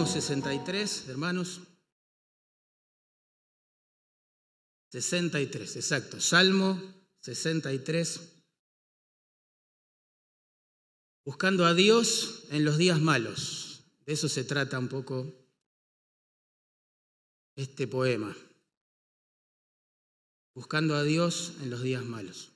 Salmo 63, hermanos. 63, exacto. Salmo 63. Buscando a Dios en los días malos. De eso se trata un poco este poema. Buscando a Dios en los días malos.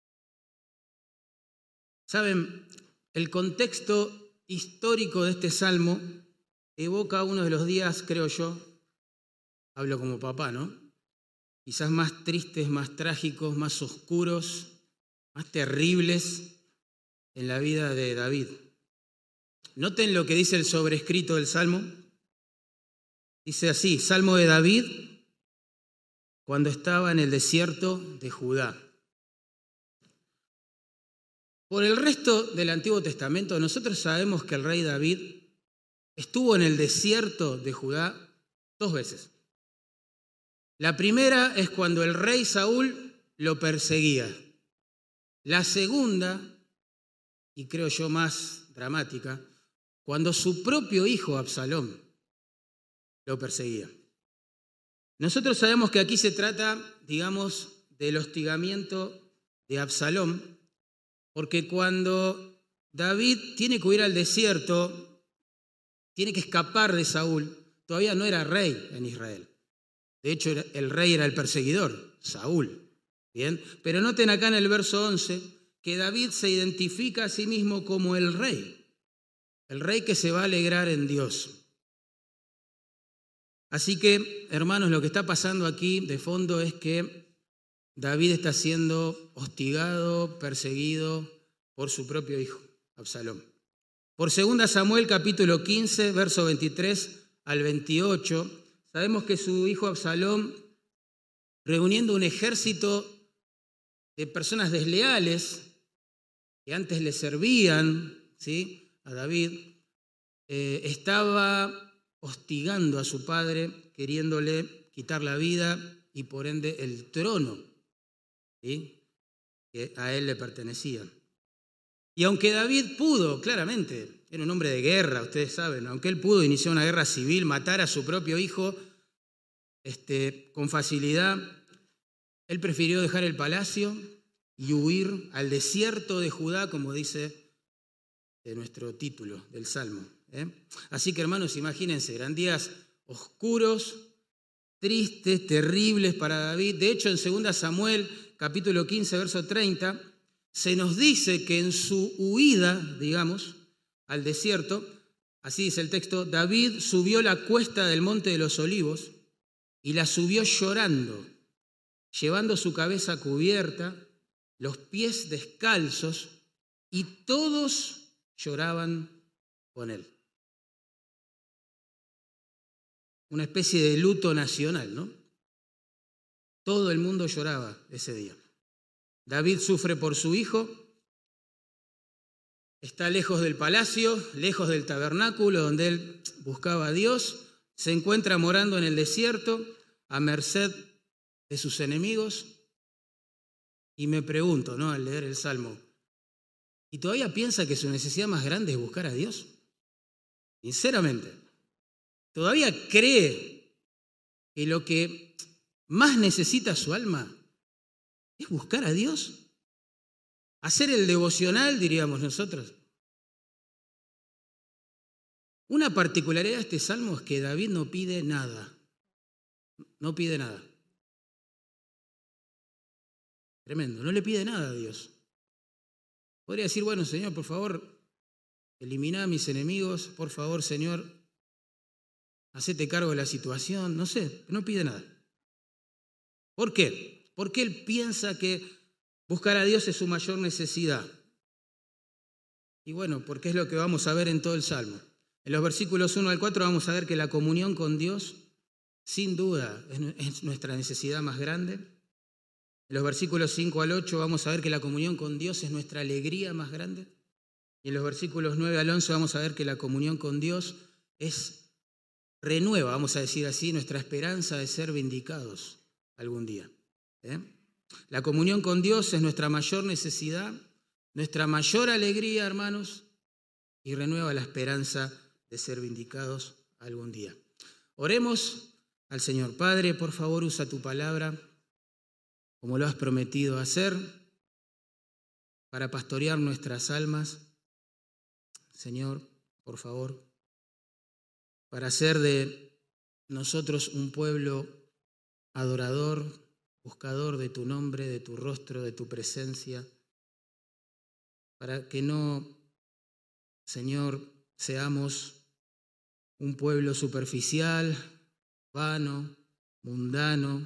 Saben, el contexto histórico de este salmo evoca uno de los días, creo yo, hablo como papá, ¿no? Quizás más tristes, más trágicos, más oscuros, más terribles en la vida de David. Noten lo que dice el sobrescrito del salmo. Dice así: Salmo de David cuando estaba en el desierto de Judá. Por el resto del Antiguo Testamento, nosotros sabemos que el rey David estuvo en el desierto de Judá 2 veces. La primera es cuando el rey Saúl lo perseguía. La segunda, y creo yo más dramática, cuando su propio hijo Absalón lo perseguía. Nosotros sabemos que aquí se trata, digamos, del hostigamiento de Absalón, porque cuando David tiene que huir al desierto, tiene que escapar de Saúl, todavía no era rey en Israel. De hecho, el rey era el perseguidor, Saúl. ¿Bien? Pero noten acá en el verso 11 que David se identifica a sí mismo como el rey que se va a alegrar en Dios. Así que, hermanos, lo que está pasando aquí de fondo es que David está siendo hostigado, perseguido por su propio hijo, Absalón. Por 2 Samuel capítulo 15, verso 23 al 28, sabemos que su hijo Absalón, reuniendo un ejército de personas desleales que antes le servían, ¿sí?, a David, estaba hostigando a su padre, queriéndole quitar la vida y por ende el trono, ¿sí?, que a él le pertenecía. Y aunque David pudo, claramente, era un hombre de guerra, ustedes saben, aunque él pudo iniciar una guerra civil, matar a su propio hijo con facilidad, él prefirió dejar el palacio y huir al desierto de Judá, como dice nuestro título del Salmo. Así que, hermanos, imagínense, eran días oscuros, tristes, terribles para David. De hecho, en 2 Samuel, capítulo 15, verso 30, se nos dice que en su huida, digamos, al desierto, así dice el texto, David subió la cuesta del Monte de los Olivos y la subió llorando, llevando su cabeza cubierta, los pies descalzos, y todos lloraban con él. Una especie de luto nacional, ¿no? Todo el mundo lloraba ese día. David sufre por su hijo, está lejos del palacio, lejos del tabernáculo donde él buscaba a Dios, se encuentra morando en el desierto a merced de sus enemigos. Y me pregunto, ¿no?, al leer el Salmo, ¿y todavía piensa que su necesidad más grande es buscar a Dios? Sinceramente, ¿todavía cree que lo que más necesita su alma es buscar a Dios? Hacer el devocional, diríamos nosotros. Una particularidad de este salmo es que David no pide nada. No pide nada. Tremendo, no le pide nada a Dios. Podría decir, bueno, Señor, por favor, elimina a mis enemigos, por favor, Señor, hacete cargo de la situación, no sé, no pide nada. ¿Por qué? Porque él piensa que buscar a Dios es su mayor necesidad. Y bueno, porque es lo que vamos a ver en todo el Salmo. En los versículos 1 al 4 vamos a ver que la comunión con Dios, sin duda, es nuestra necesidad más grande. En los versículos 5 al 8 vamos a ver que la comunión con Dios es nuestra alegría más grande. Y en los versículos 9 al 11 vamos a ver que la comunión con Dios renueva, vamos a decir así, nuestra esperanza de ser vindicados algún día. La comunión con Dios es nuestra mayor necesidad, nuestra mayor alegría, hermanos, y renueva la esperanza de ser vindicados algún día. Oremos al Señor. Padre, por favor, usa tu palabra como lo has prometido hacer para pastorear nuestras almas. Señor, por favor, para hacer de nosotros un pueblo adorador, buscador de tu nombre, de tu rostro, de tu presencia, para que no, Señor, seamos un pueblo superficial, vano, mundano,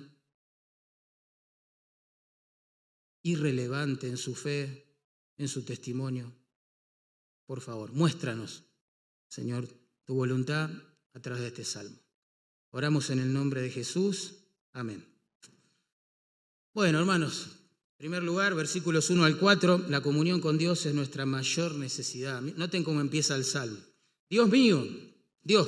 irrelevante en su fe, en su testimonio. Por favor, muéstranos, Señor, tu voluntad a través de este salmo. Oramos en el nombre de Jesús. Amén. Bueno, hermanos, en primer lugar, versículos 1 al 4, la comunión con Dios es nuestra mayor necesidad. Noten cómo empieza el salmo. Dios mío, Dios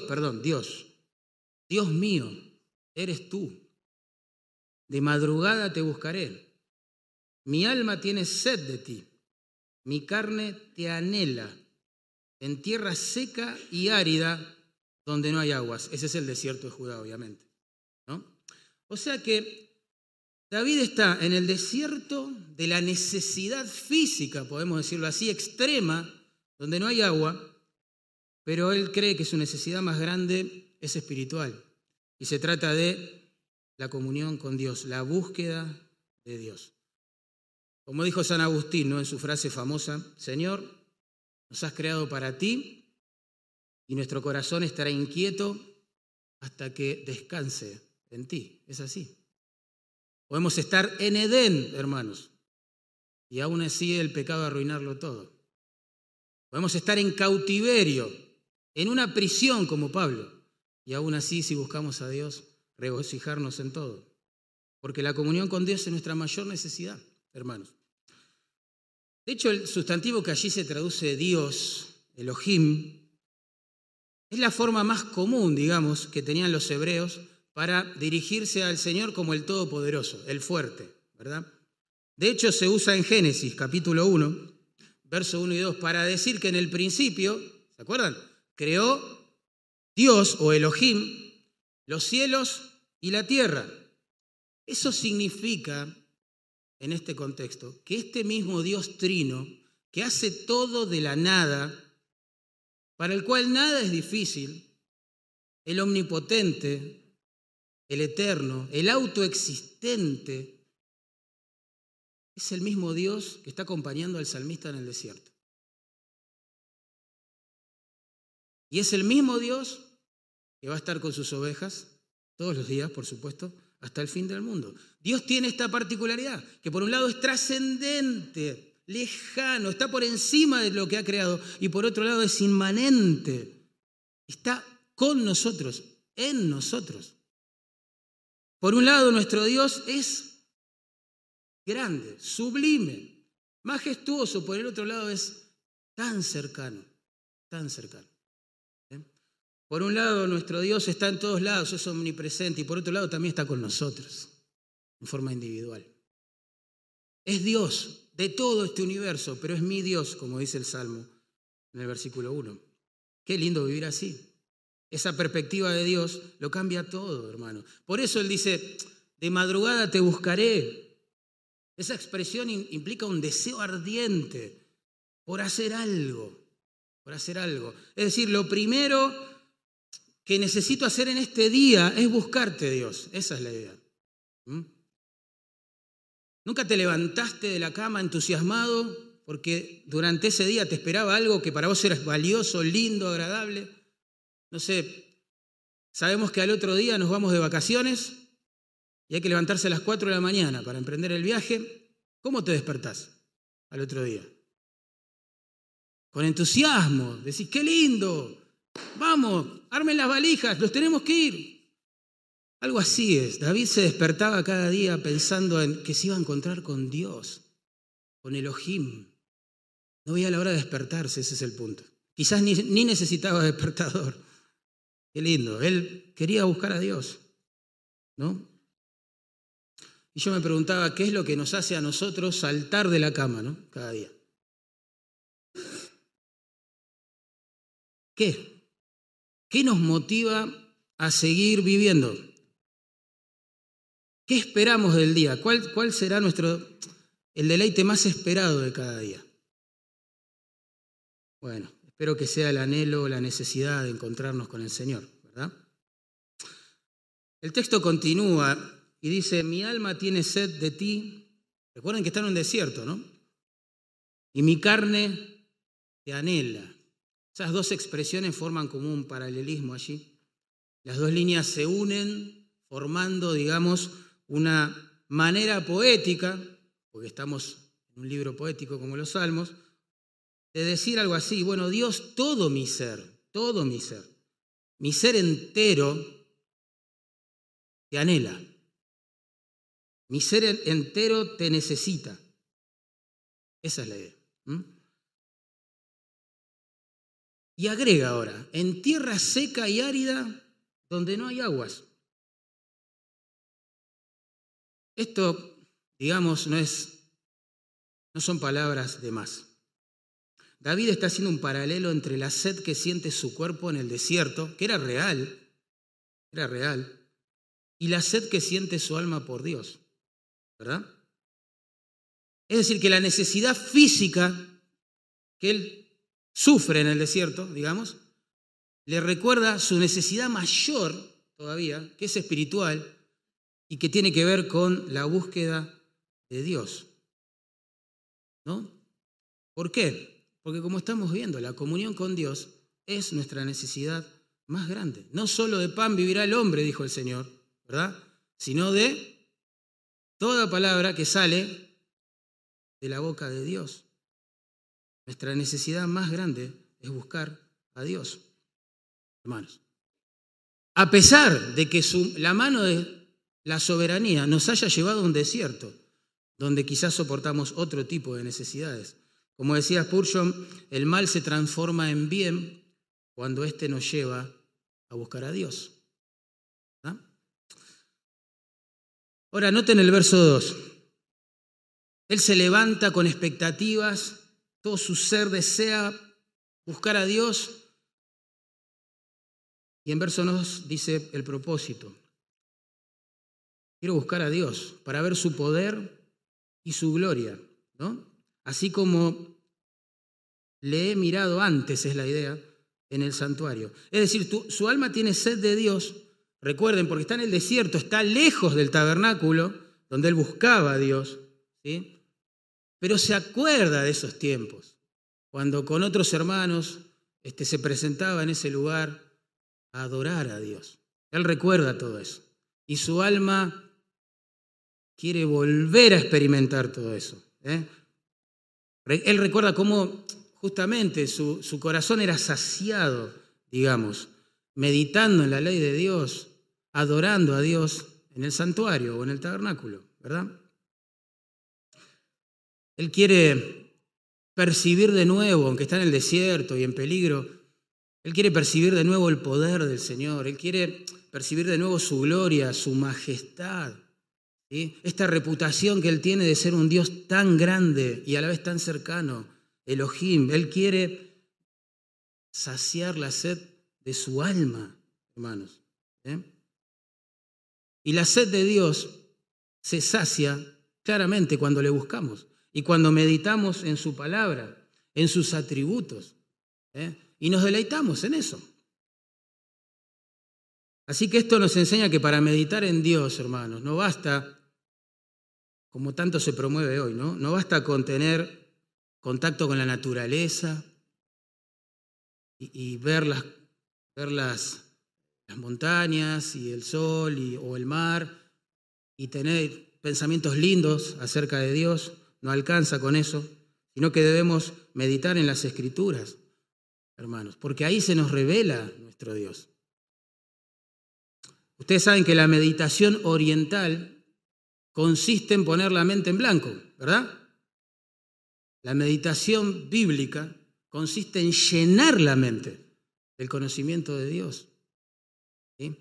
mío, eres tú. De madrugada te buscaré. Mi alma tiene sed de ti. Mi carne te anhela en tierra seca y árida donde no hay aguas. Ese es el desierto de Judá, obviamente, ¿no? O sea que David está en el desierto de la necesidad física, podemos decirlo así, extrema, donde no hay agua, pero él cree que su necesidad más grande es espiritual. Y se trata de la comunión con Dios, la búsqueda de Dios. Como dijo San Agustín, ¿no?, en su frase famosa, Señor, nos has creado para ti y nuestro corazón estará inquieto hasta que descanse en ti. Es así. Podemos estar en Edén, hermanos, y aún así el pecado arruinarlo todo. Podemos estar en cautiverio, en una prisión como Pablo, y aún así, si buscamos a Dios, regocijarnos en todo. Porque la comunión con Dios es nuestra mayor necesidad, hermanos. De hecho, el sustantivo que allí se traduce Dios, Elohim, es la forma más común, digamos, que tenían los hebreos para dirigirse al Señor como el Todopoderoso, el fuerte, ¿verdad? De hecho, se usa en Génesis, capítulo 1, verso 1 y 2, para decir que en el principio, ¿se acuerdan?, creó Dios o Elohim los cielos y la tierra. Eso significa, en este contexto, que este mismo Dios trino, que hace todo de la nada, para el cual nada es difícil, el omnipotente, el eterno, el autoexistente, es el mismo Dios que está acompañando al salmista en el desierto. Y es el mismo Dios que va a estar con sus ovejas todos los días, por supuesto, hasta el fin del mundo. Dios tiene esta particularidad, que por un lado es trascendente, lejano, está por encima de lo que ha creado, y por otro lado es inmanente, está con nosotros, en nosotros. Por un lado nuestro Dios es grande, sublime, majestuoso, por el otro lado es tan cercano, tan cercano. Por un lado, nuestro Dios está en todos lados, es omnipresente, y por otro lado también está con nosotros, en forma individual. Es Dios de todo este universo, pero es mi Dios, como dice el Salmo en el versículo 1. Qué lindo vivir así. Esa perspectiva de Dios lo cambia todo, hermano. Por eso Él dice, de madrugada te buscaré. Esa expresión implica un deseo ardiente por hacer algo, por hacer algo. Es decir, lo primero que necesito hacer en este día es buscarte, Dios. Esa es la idea. ¿Nunca te levantaste de la cama entusiasmado porque durante ese día te esperaba algo que para vos era valioso, lindo, agradable? No sé, sabemos que al otro día nos vamos de vacaciones y hay que levantarse a las 4 de la mañana para emprender el viaje. ¿Cómo te despertás al otro día? Con entusiasmo, decís, qué lindo, vamos, armen las valijas, nos tenemos que ir. Algo así es. David se despertaba cada día pensando en que se iba a encontrar con Dios, con Elohim. No veía la hora de despertarse, ese es el punto. Quizás ni necesitaba despertador. Qué lindo, él quería buscar a Dios, ¿no? Y yo me preguntaba, ¿qué es lo que nos hace a nosotros saltar de la cama, ¿no?, cada día? ¿Qué ¿Qué nos motiva a seguir viviendo? ¿Qué esperamos del día? ¿Cuál será el deleite más esperado de cada día? Bueno, espero que sea el anhelo, la necesidad de encontrarnos con el Señor, ¿verdad? El texto continúa y dice, mi alma tiene sed de ti. Recuerden que está en un desierto, ¿no? Y mi carne te anhela. Esas dos expresiones forman como un paralelismo allí. Las dos líneas se unen formando, digamos, una manera poética, porque estamos en un libro poético como los Salmos, de decir algo así, bueno, Dios, todo mi ser entero te anhela, mi ser entero te necesita. Esa es la idea. Y agrega ahora, en tierra seca y árida, donde no hay aguas. Esto, digamos, no son palabras de más. David está haciendo un paralelo entre la sed que siente su cuerpo en el desierto, que era real, y la sed que siente su alma por Dios, ¿verdad? Es decir, que la necesidad física que él sufre en el desierto, digamos, le recuerda su necesidad mayor todavía, que es espiritual y que tiene que ver con la búsqueda de Dios, ¿no? ¿Por qué? Porque como estamos viendo, la comunión con Dios es nuestra necesidad más grande. No solo de pan vivirá el hombre, dijo el Señor, ¿verdad? Sino de toda palabra que sale de la boca de Dios. Nuestra necesidad más grande es buscar a Dios, hermanos. A pesar de que la mano de la soberanía nos haya llevado a un desierto, donde quizás soportamos otro tipo de necesidades. Como decía Spurgeon, el mal se transforma en bien cuando éste nos lleva a buscar a Dios. ¿Ah? Ahora, noten el verso 2. Él se levanta con expectativas, todo su ser desea buscar a Dios. Y en verso 2 dice el propósito. Quiero buscar a Dios para ver su poder y su gloria, ¿no? Así como le he mirado antes, es la idea, en el santuario. Es decir, su alma tiene sed de Dios, recuerden, porque está en el desierto, está lejos del tabernáculo, donde él buscaba a Dios, ¿sí? Pero se acuerda de esos tiempos, cuando con otros hermanos se presentaba en ese lugar a adorar a Dios. Él recuerda todo eso. Y su alma quiere volver a experimentar todo eso. Él recuerda cómo justamente su corazón era saciado, digamos, meditando en la ley de Dios, adorando a Dios en el santuario o en el tabernáculo, ¿verdad? Él quiere percibir de nuevo, aunque está en el desierto y en peligro, él quiere percibir de nuevo el poder del Señor, él quiere percibir de nuevo su gloria, su majestad, ¿sí? Esta reputación que él tiene de ser un Dios tan grande y a la vez tan cercano, Elohim. Él quiere saciar la sed de su alma, hermanos. Y la sed de Dios se sacia claramente cuando le buscamos y cuando meditamos en su palabra, en sus atributos, y nos deleitamos en eso. Así que esto nos enseña que para meditar en Dios, hermanos, no basta, como tanto se promueve hoy, no basta con tener contacto con la naturaleza y ver las montañas y el sol o el mar y tener pensamientos lindos acerca de Dios. No alcanza con eso, sino que debemos meditar en las Escrituras, hermanos, porque ahí se nos revela nuestro Dios. Ustedes saben que la meditación oriental consiste en poner la mente en blanco, ¿verdad? La meditación bíblica consiste en llenar la mente del conocimiento de Dios, ¿sí?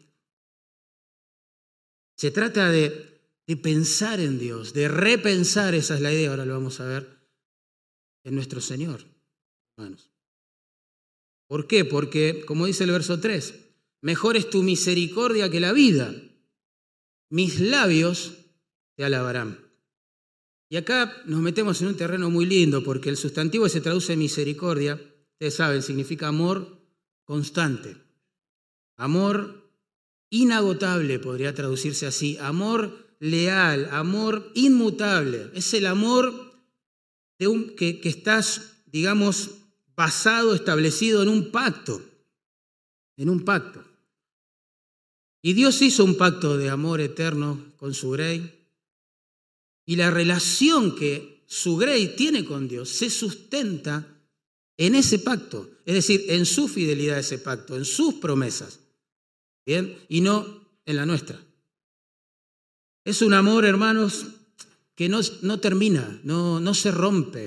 Se trata de pensar en Dios, de repensar, esa es la idea, ahora lo vamos a ver, en nuestro Señor, hermanos. ¿Por qué? Porque, como dice el verso 3, Mejor es tu misericordia que la vida. Mis labios te alabarán. Y acá nos metemos en un terreno muy lindo porque el sustantivo que se traduce en misericordia, ustedes saben, significa amor constante. Amor inagotable podría traducirse así. Amor leal, amor inmutable. Es el amor que estás, digamos, basado, establecido en un pacto. En un pacto. Y Dios hizo un pacto de amor eterno con su grey. Y la relación que su grey tiene con Dios se sustenta en ese pacto. Es decir, en su fidelidad a ese pacto, en sus promesas. ¿Bien? Y no en la nuestra. Es un amor, hermanos, que no termina, no se rompe.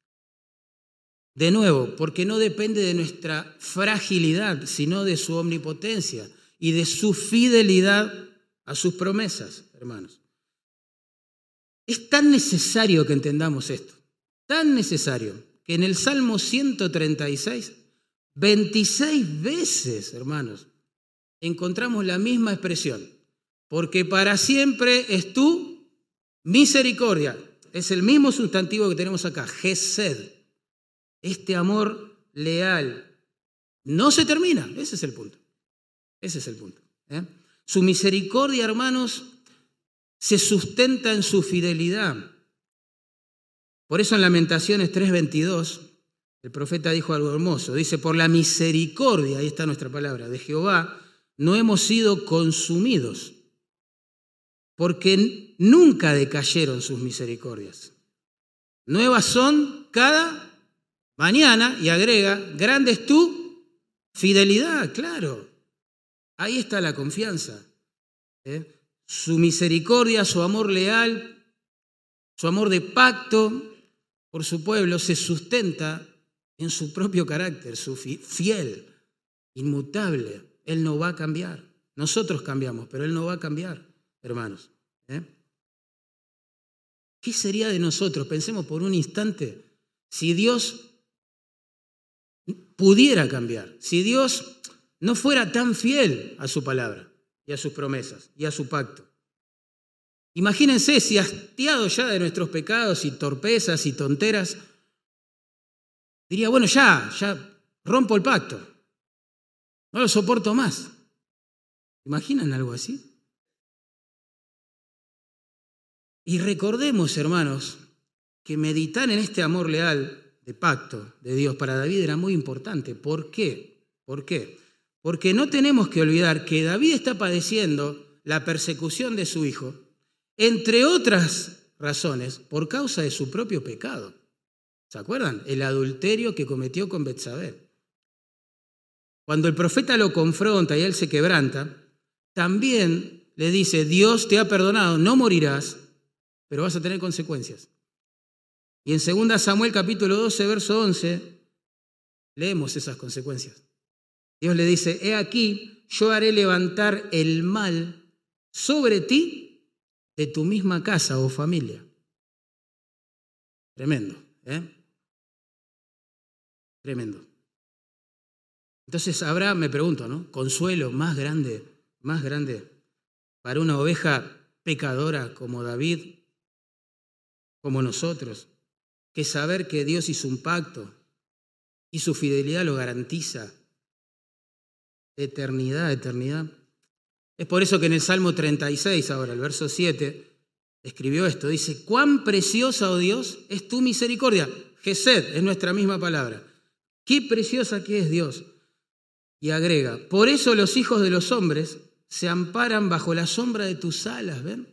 De nuevo, porque no depende de nuestra fragilidad, sino de su omnipotencia y de su fidelidad a sus promesas, hermanos. Es tan necesario que entendamos esto, tan necesario, que en el Salmo 136, 26 veces, hermanos, encontramos la misma expresión. Porque para siempre es tu misericordia. Es el mismo sustantivo que tenemos acá, Gesed. Este amor leal no se termina. Ese es el punto. Ese es el punto. Su misericordia, hermanos, se sustenta en su fidelidad. Por eso en Lamentaciones 3:22, el profeta dijo algo hermoso. Dice, por la misericordia, ahí está nuestra palabra, de Jehová, no hemos sido consumidos, porque nunca decayeron sus misericordias. Nuevas son cada mañana, y agrega, grande es tu fidelidad, claro. Ahí está la confianza. Su misericordia, su amor leal, su amor de pacto por su pueblo se sustenta en su propio carácter, su fiel, inmutable. Él no va a cambiar. Nosotros cambiamos, pero Él no va a cambiar, hermanos. ¿Qué sería de nosotros? Pensemos por un instante, si Dios pudiera cambiar, si Dios no fuera tan fiel a su palabra y a sus promesas y a su pacto. Imagínense si hastiados ya de nuestros pecados y torpezas y tonteras, diría, bueno, ya rompo el pacto, no lo soporto más. ¿Imaginan algo así? Y recordemos, hermanos, que meditar en este amor leal de pacto de Dios para David era muy importante. ¿Por qué? ¿Por qué? Porque no tenemos que olvidar que David está padeciendo la persecución de su hijo, entre otras razones, por causa de su propio pecado. ¿Se acuerdan? El adulterio que cometió con Betsabé. Cuando el profeta lo confronta y él se quebranta, también le dice, Dios te ha perdonado, no morirás, pero vas a tener consecuencias. Y en 2 Samuel capítulo 12, verso 11, leemos esas consecuencias. Dios le dice, he aquí, yo haré levantar el mal sobre ti de tu misma casa o familia. Tremendo, Tremendo. Entonces habrá, me pregunto, ¿no? Consuelo más grande para una oveja pecadora como David, como nosotros, que saber que Dios hizo un pacto y su fidelidad lo garantiza. Eternidad. Es por eso que en el Salmo 36, ahora el verso 7, escribió esto. Dice, cuán preciosa, oh Dios, es tu misericordia. Gesed es nuestra misma palabra. Qué preciosa que es Dios. Y agrega, por eso los hijos de los hombres se amparan bajo la sombra de tus alas, ¿ven?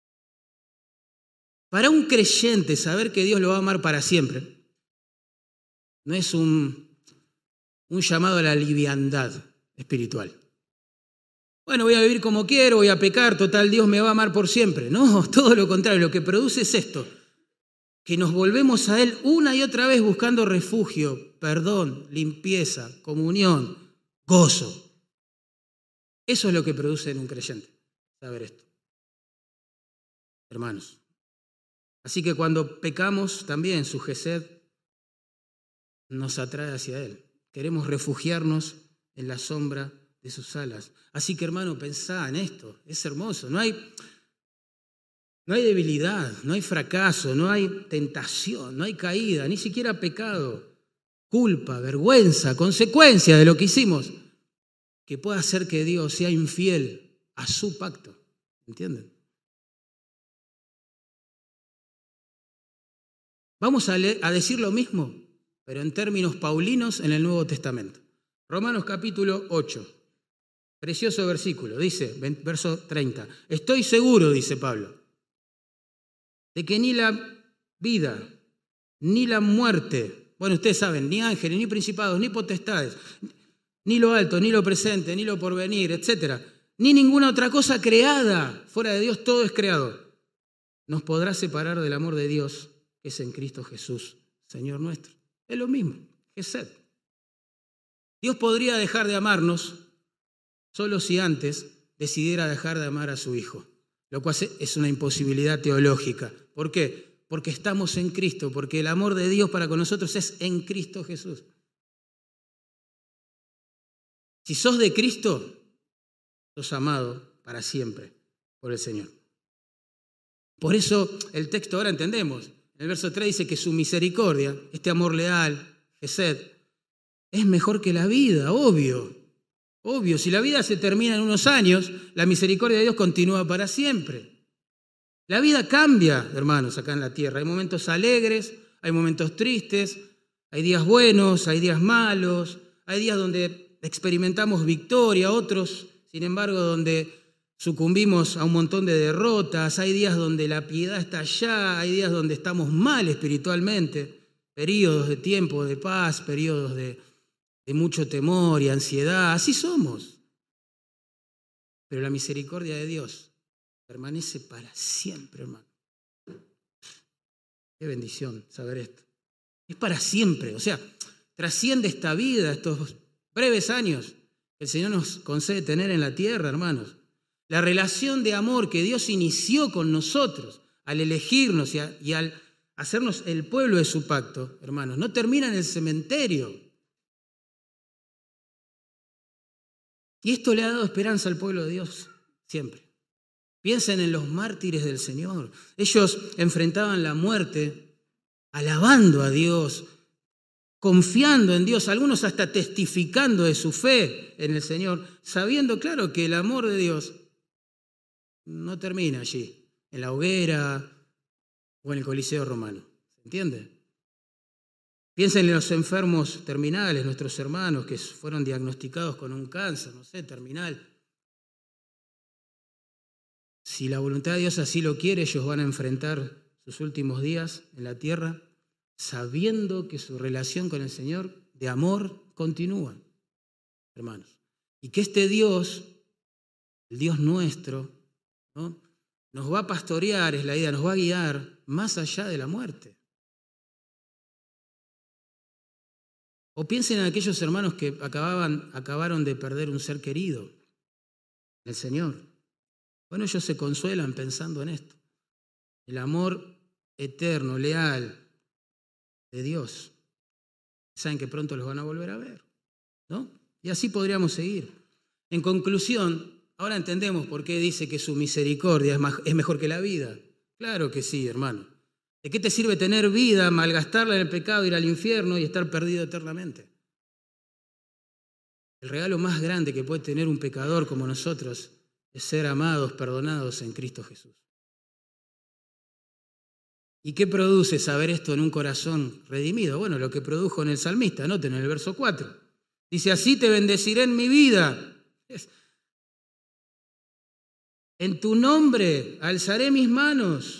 Para un creyente saber que Dios lo va a amar para siempre no es un llamado a la liviandad espiritual. Bueno, voy a vivir como quiero, voy a pecar, total, Dios me va a amar por siempre. No, todo lo contrario, lo que produce es esto, que nos volvemos a Él una y otra vez buscando refugio, perdón, limpieza, comunión, gozo. Eso es lo que produce en un creyente, saber esto. Hermanos. Así que cuando pecamos también su gesed nos atrae hacia Él. Queremos refugiarnos en la sombra de sus alas. Así que, hermano, pensá en esto. Es hermoso. No hay debilidad, no hay fracaso, no hay tentación, no hay caída, ni siquiera pecado, culpa, vergüenza, consecuencia de lo que hicimos, que pueda hacer que Dios sea infiel a su pacto. ¿Entienden? Vamos a decir lo mismo, pero en términos paulinos en el Nuevo Testamento. Romanos capítulo 8, precioso versículo, dice, verso 30. Estoy seguro, dice Pablo, de que ni la vida, ni la muerte, bueno, ustedes saben, ni ángeles, ni principados, ni potestades, ni lo alto, ni lo presente, ni lo porvenir, etcétera, ni ninguna otra cosa creada fuera de Dios, todo es creado, nos podrá separar del amor de Dios que es en Cristo Jesús, Señor nuestro. Es lo mismo, Gesed. Dios podría dejar de amarnos solo si antes decidiera dejar de amar a su Hijo, lo cual es una imposibilidad teológica. ¿Por qué? Porque estamos en Cristo, porque el amor de Dios para con nosotros es en Cristo Jesús. Si sos de Cristo, sos amado para siempre por el Señor. Por eso el texto ahora entendemos. En el verso 3 dice que su misericordia, este amor leal, Gesed, es mejor que la vida, obvio. Obvio, si la vida se termina en unos años, la misericordia de Dios continúa para siempre. La vida cambia, hermanos, acá en la tierra. Hay momentos alegres, hay momentos tristes, hay días buenos, hay días malos, hay días donde experimentamos victoria, otros, sin embargo, donde sucumbimos a un montón de derrotas, hay días donde la piedad está allá, hay días donde estamos mal espiritualmente, periodos de tiempo de paz, periodos de mucho temor y ansiedad, así somos. Pero la misericordia de Dios permanece para siempre, hermano. Qué bendición saber esto. Es para siempre, o sea, trasciende esta vida, estos breves años que el Señor nos concede tener en la tierra, hermanos. La relación de amor que Dios inició con nosotros al elegirnos y al hacernos el pueblo de su pacto, hermanos, no termina en el cementerio. Y esto le ha dado esperanza al pueblo de Dios siempre. Piensen en los mártires del Señor. Ellos enfrentaban la muerte alabando a Dios, confiando en Dios, algunos hasta testificando de su fe en el Señor, sabiendo, claro, que el amor de Dios no termina allí, en la hoguera o en el Coliseo romano. ¿Se entiende? Piensen en los enfermos terminales, nuestros hermanos que fueron diagnosticados con un cáncer, no sé, terminal. Si la voluntad de Dios así lo quiere, ellos van a enfrentar sus últimos días en la tierra sabiendo que su relación con el Señor de amor continúa, hermanos. Y que este Dios, el Dios nuestro, ¿no?, nos va a pastorear, es la idea, nos va a guiar más allá de la muerte. O piensen en aquellos hermanos que acabaron de perder un ser querido, el Señor. Bueno, ellos se consuelan pensando en esto. El amor eterno, leal de Dios. Saben que pronto los van a volver a ver, ¿no? Y así podríamos seguir. En conclusión, ahora entendemos por qué dice que su misericordia es mejor que la vida. Claro que sí, hermano. ¿De qué te sirve tener vida, malgastarla en el pecado, ir al infierno y estar perdido eternamente? El regalo más grande que puede tener un pecador como nosotros es ser amados, perdonados en Cristo Jesús. ¿Y qué produce saber esto en un corazón redimido? Bueno, lo que produjo en el salmista, noten en el verso 4. Dice, así te bendeciré en mi vida. En tu nombre alzaré mis manos.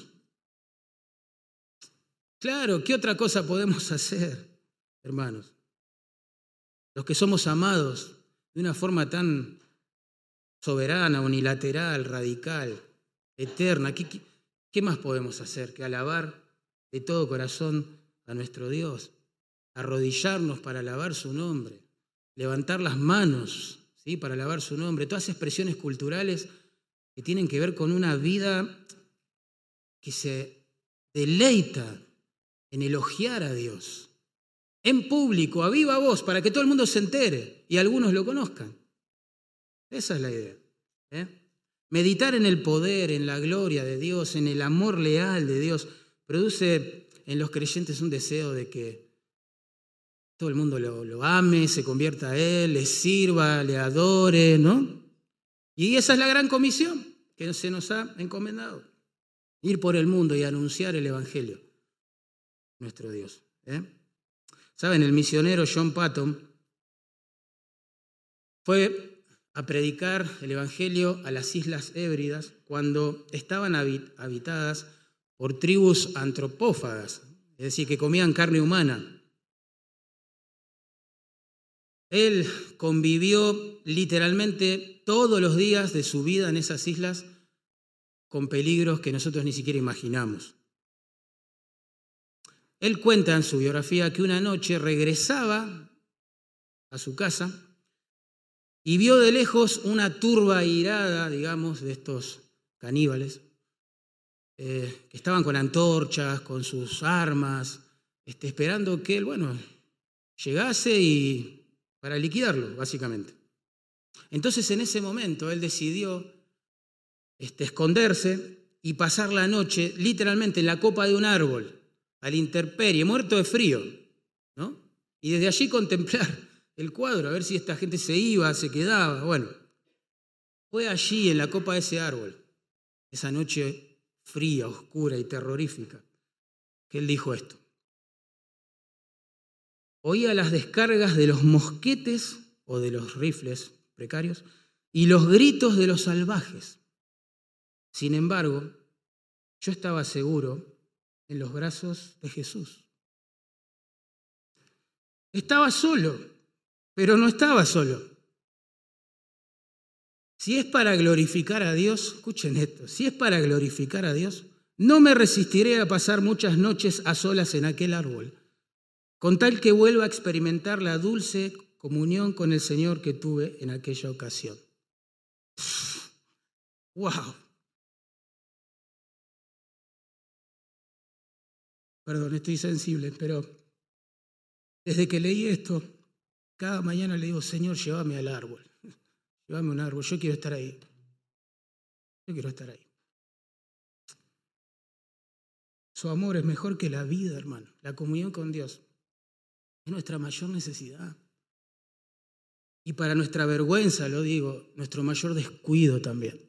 Claro, ¿qué otra cosa podemos hacer, hermanos? Los que somos amados de una forma tan soberana, unilateral, radical, eterna, ¿qué más podemos hacer que alabar de todo corazón a nuestro Dios? Arrodillarnos para alabar su nombre, levantar las manos, ¿sí?, para alabar su nombre, todas expresiones culturales que tienen que ver con una vida que se deleita en elogiar a Dios, en público, a viva voz, para que todo el mundo se entere y algunos lo conozcan. Esa es la idea. ¿eh? Meditar en el poder, en la gloria de Dios, en el amor leal de Dios, produce en los creyentes un deseo de que todo el mundo lo ame, se convierta a Él, le sirva, le adore, ¿no? Y esa es la gran comisión que se nos ha encomendado. Ir por el mundo y anunciar el Evangelio, nuestro Dios. ¿Saben? El misionero John Patton fue a predicar el Evangelio a las Islas Hébridas cuando estaban habitadas por tribus antropófagas, es decir, que comían carne humana. Él convivió literalmente todos los días de su vida en esas islas con peligros que nosotros ni siquiera imaginamos. Él cuenta en su biografía que una noche regresaba a su casa y vio de lejos una turba irada, digamos, de estos caníbales, que estaban con antorchas, con sus armas, esperando que él, llegase y para liquidarlo, básicamente. Entonces, en ese momento, él decidió esconderse y pasar la noche literalmente en la copa de un árbol, a la intemperie, muerto de frío, ¿no? Y desde allí contemplar el cuadro, a ver si esta gente se iba, se quedaba. Bueno, fue allí, en la copa de ese árbol, esa noche fría, oscura y terrorífica, que él dijo esto. Oía las descargas de los mosquetes o de los rifles precarios y los gritos de los salvajes. Sin embargo, yo estaba seguro en los brazos de Jesús. Estaba solo, pero no estaba solo. Si es para glorificar a Dios, escuchen esto, si es para glorificar a Dios, no me resistiré a pasar muchas noches a solas en aquel árbol, con tal que vuelva a experimentar la dulce comunión con el Señor que tuve en aquella ocasión. ¡Wow! Perdón, estoy sensible, pero desde que leí esto, cada mañana le digo, Señor, llévame al árbol. Llévame a un árbol, yo quiero estar ahí. Yo quiero estar ahí. Su amor es mejor que la vida, hermano. La comunión con Dios es nuestra mayor necesidad. Y para nuestra vergüenza, lo digo, nuestro mayor descuido también.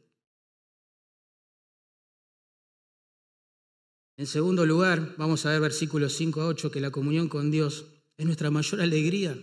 En segundo lugar, vamos a ver versículos 5 a 8, que la comunión con Dios es nuestra mayor alegría.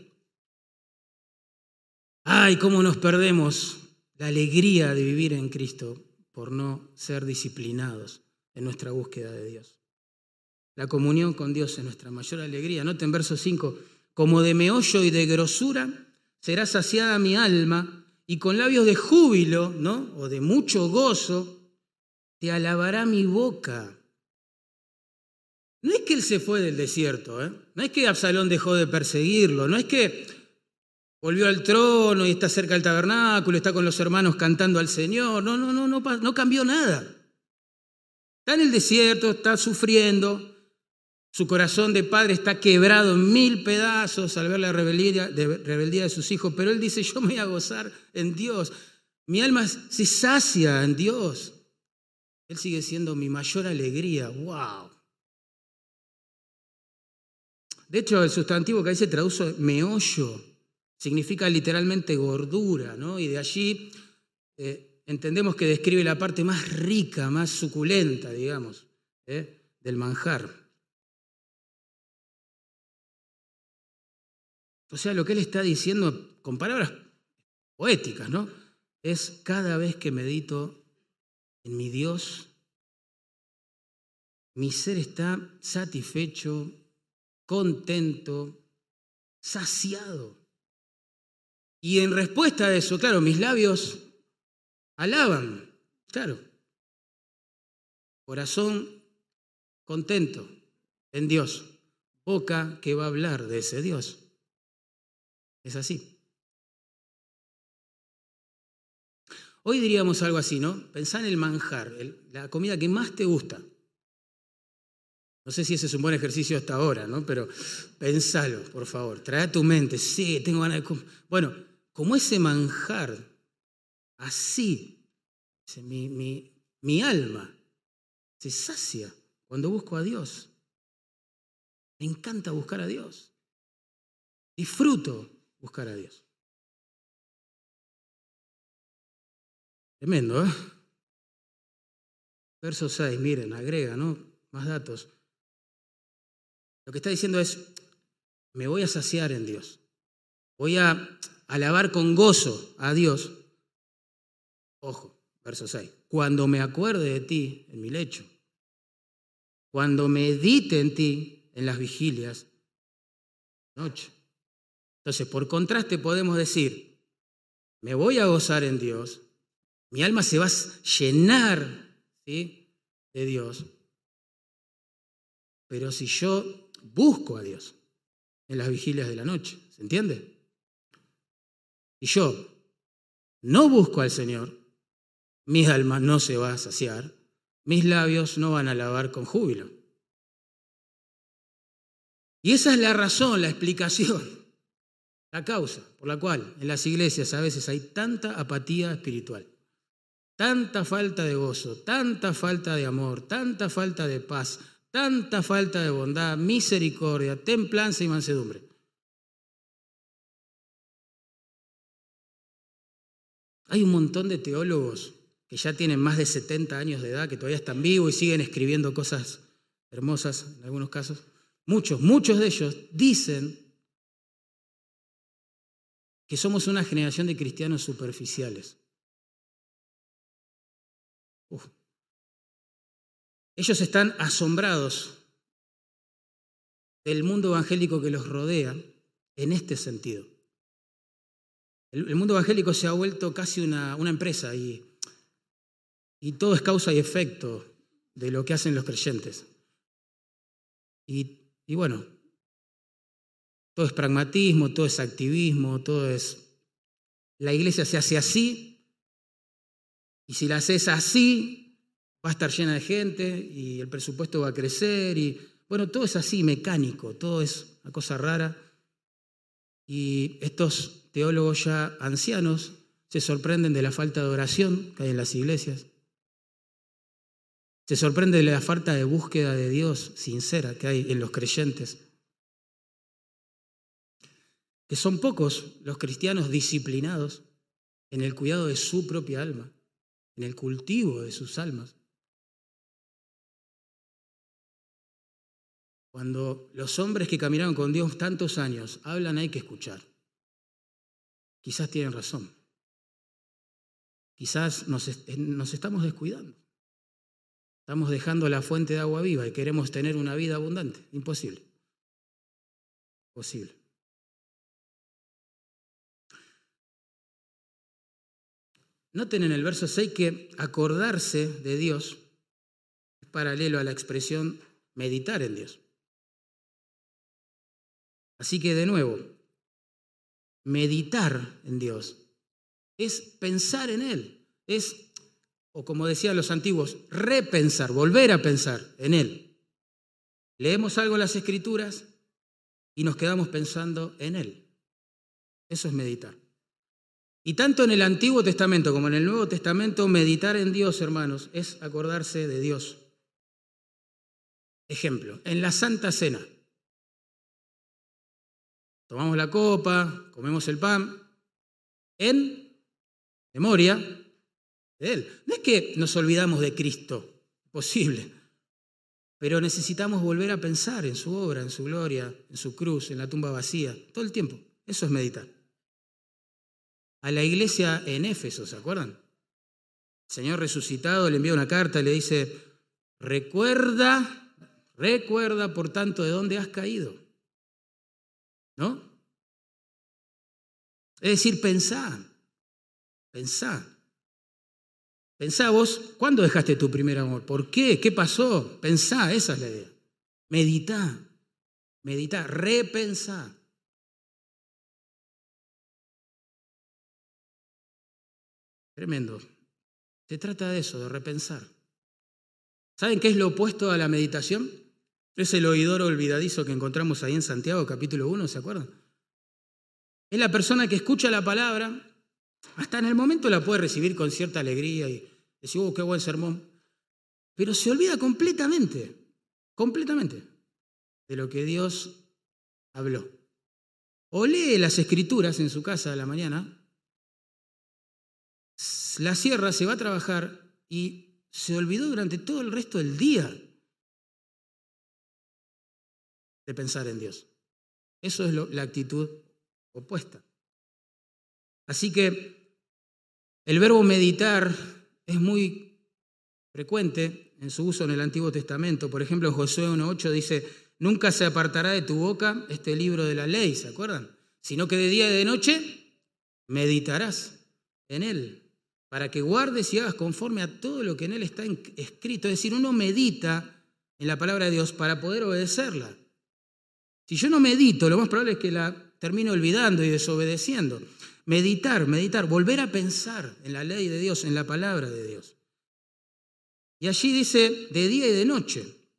¡Ay, cómo nos perdemos la alegría de vivir en Cristo por no ser disciplinados en nuestra búsqueda de Dios! La comunión con Dios es nuestra mayor alegría. Noten verso 5, como de meollo y de grosura será saciada mi alma, y con labios de júbilo, ¿no? O de mucho gozo, te alabará mi boca. No es que él se fue del desierto, no es que Absalón dejó de perseguirlo, no es que volvió al trono y está cerca del tabernáculo, está con los hermanos cantando al Señor. No cambió nada. Está en el desierto, está sufriendo. Su corazón de padre está quebrado en 1000 pedazos al ver la rebeldía de sus hijos, pero él dice, yo me voy a gozar en Dios. Mi alma se sacia en Dios. Él sigue siendo mi mayor alegría. ¡Wow! De hecho, el sustantivo que ahí se traduce meollo significa literalmente gordura, ¿no? Y de allí entendemos que describe la parte más rica, más suculenta, digamos, del manjar. O sea, lo que él está diciendo con palabras poéticas, ¿no? Es cada vez que medito en mi Dios, mi ser está satisfecho, contento, saciado. Y en respuesta a eso, claro, mis labios alaban, claro. Corazón contento en Dios, boca que va a hablar de ese Dios. Es así. Hoy diríamos algo así, ¿no? Pensá en el manjar, la comida que más te gusta. No sé si ese es un buen ejercicio hasta ahora, ¿no? Pero pensalo, por favor. Trae a tu mente, sí, tengo ganas de comer. Bueno, como ese manjar Así, dice, mi alma se sacia cuando busco a Dios. Me encanta buscar a Dios. Disfruto buscar a Dios. Tremendo, ¿eh? Verso 6, miren, agrega, ¿no? Más datos. Lo que está diciendo es, me voy a saciar en Dios. Voy a alabar con gozo a Dios. Ojo, verso 6. Cuando me acuerde de ti en mi lecho. Cuando medite en ti en las vigilias de noche. Entonces, por contraste podemos decir, me voy a gozar en Dios. Mi alma se va a llenar, ¿sí?, de Dios. Pero si yo busco a Dios en las vigilias de la noche, ¿se entiende? Si yo no busco al Señor, mi alma no se va a saciar, mis labios no van a alabar con júbilo. Y esa es la razón, la explicación, la causa por la cual en las iglesias a veces hay tanta apatía espiritual, tanta falta de gozo, tanta falta de amor, tanta falta de paz, tanta falta de bondad, misericordia, templanza y mansedumbre. Hay un montón de teólogos que ya tienen más de 70 años de edad, que todavía están vivos y siguen escribiendo cosas hermosas en algunos casos. Muchos de ellos dicen que somos una generación de cristianos superficiales. Ellos están asombrados del mundo evangélico que los rodea en este sentido. El mundo evangélico se ha vuelto casi una empresa y todo es causa y efecto de lo que hacen los creyentes. Y bueno, todo es pragmatismo, todo es activismo, todo es... La iglesia se hace así y si la haces así va a estar llena de gente y el presupuesto va a crecer y bueno, todo es así, mecánico, todo es una cosa rara. Y estos teólogos ya ancianos se sorprenden de la falta de oración que hay en las iglesias. Se sorprende de la falta de búsqueda de Dios sincera que hay en los creyentes. Que son pocos los cristianos disciplinados en el cuidado de su propia alma, en el cultivo de sus almas. Cuando los hombres que caminaron con Dios tantos años hablan, hay que escuchar. Quizás tienen razón. Quizás nos estamos descuidando. Estamos dejando la fuente de agua viva y queremos tener una vida abundante. Imposible. Imposible. Noten en el verso 6 que acordarse de Dios es paralelo a la expresión meditar en Dios. Así que de nuevo, meditar en Dios es pensar en Él, es, o como decían los antiguos, repensar, volver a pensar en Él. Leemos algo en las Escrituras y nos quedamos pensando en Él. Eso es meditar. Y tanto en el Antiguo Testamento como en el Nuevo Testamento, meditar en Dios, hermanos, es acordarse de Dios. Ejemplo, en la Santa Cena. Tomamos la copa, comemos el pan, en memoria de Él. No es que nos olvidamos de Cristo, posible, pero necesitamos volver a pensar en su obra, en su gloria, en su cruz, en la tumba vacía, todo el tiempo. Eso es meditar. A la iglesia en Éfeso, ¿se acuerdan? El Señor resucitado le envía una carta y le dice, recuerda por tanto de dónde has caído. ¿No? Es decir, pensá vos, ¿cuándo dejaste tu primer amor? ¿Por qué? ¿Qué pasó? Pensá, esa es la idea. Meditá, repensá. Tremendo. Se trata de eso, de repensar. ¿Saben qué es lo opuesto a la meditación? Es el oidor olvidadizo que encontramos ahí en Santiago, capítulo 1, ¿se acuerdan? Es la persona que escucha la palabra, Hasta en el momento la puede recibir con cierta alegría y decir, qué buen sermón. Pero se olvida completamente de lo que Dios habló. O lee las Escrituras en su casa a la mañana, la cierra, se va a trabajar y se olvidó durante todo el resto del día de pensar en Dios. Eso es la actitud opuesta. Así que el verbo meditar es muy frecuente en su uso en el Antiguo Testamento. Por ejemplo, en Josué 1:8 dice, nunca se apartará de tu boca este libro de la ley, ¿se acuerdan? Sino que de día y de noche meditarás en él, para que guardes y hagas conforme a todo lo que en él está escrito. Es decir, uno medita en la palabra de Dios para poder obedecerla. Si yo no medito, lo más probable es que la termine olvidando y desobedeciendo. Meditar, volver a pensar en la ley de Dios, en la palabra de Dios. Y allí dice de día y de noche.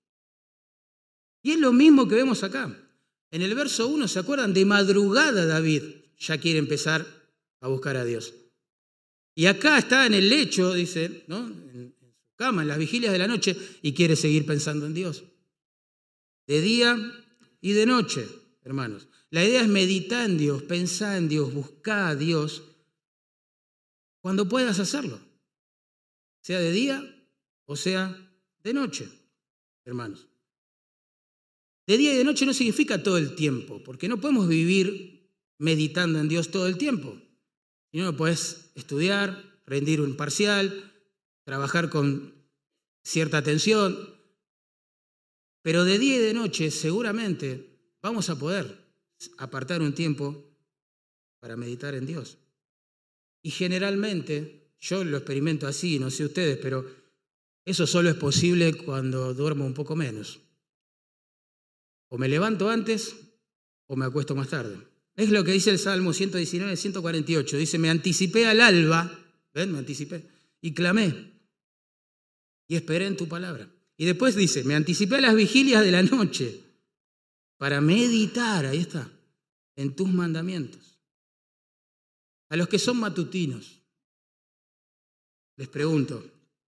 Y es lo mismo que vemos acá. En el verso 1, ¿se acuerdan? De madrugada David ya quiere empezar a buscar a Dios. Y acá está en el lecho, dice, ¿no? En su cama, en las vigilias de la noche, y quiere seguir pensando en Dios. De día y de noche, hermanos. La idea es meditar en Dios, pensar en Dios, buscar a Dios cuando puedas hacerlo. Sea de día o sea de noche, hermanos. De día y de noche no significa todo el tiempo, porque no podemos vivir meditando en Dios todo el tiempo. Si no, puedes estudiar, rendir un parcial, trabajar con cierta atención. Pero de día y de noche seguramente vamos a poder apartar un tiempo para meditar en Dios. Y generalmente, yo lo experimento así, no sé ustedes, pero eso solo es posible cuando duermo un poco menos. O me levanto antes o me acuesto más tarde. Es lo que dice el Salmo 119, 148. Dice, me anticipé al alba, ¿ven? Me anticipé, y clamé, y esperé en tu palabra. Y después dice, me anticipé a las vigilias de la noche para meditar, ahí está, en tus mandamientos. A los que son matutinos, les pregunto,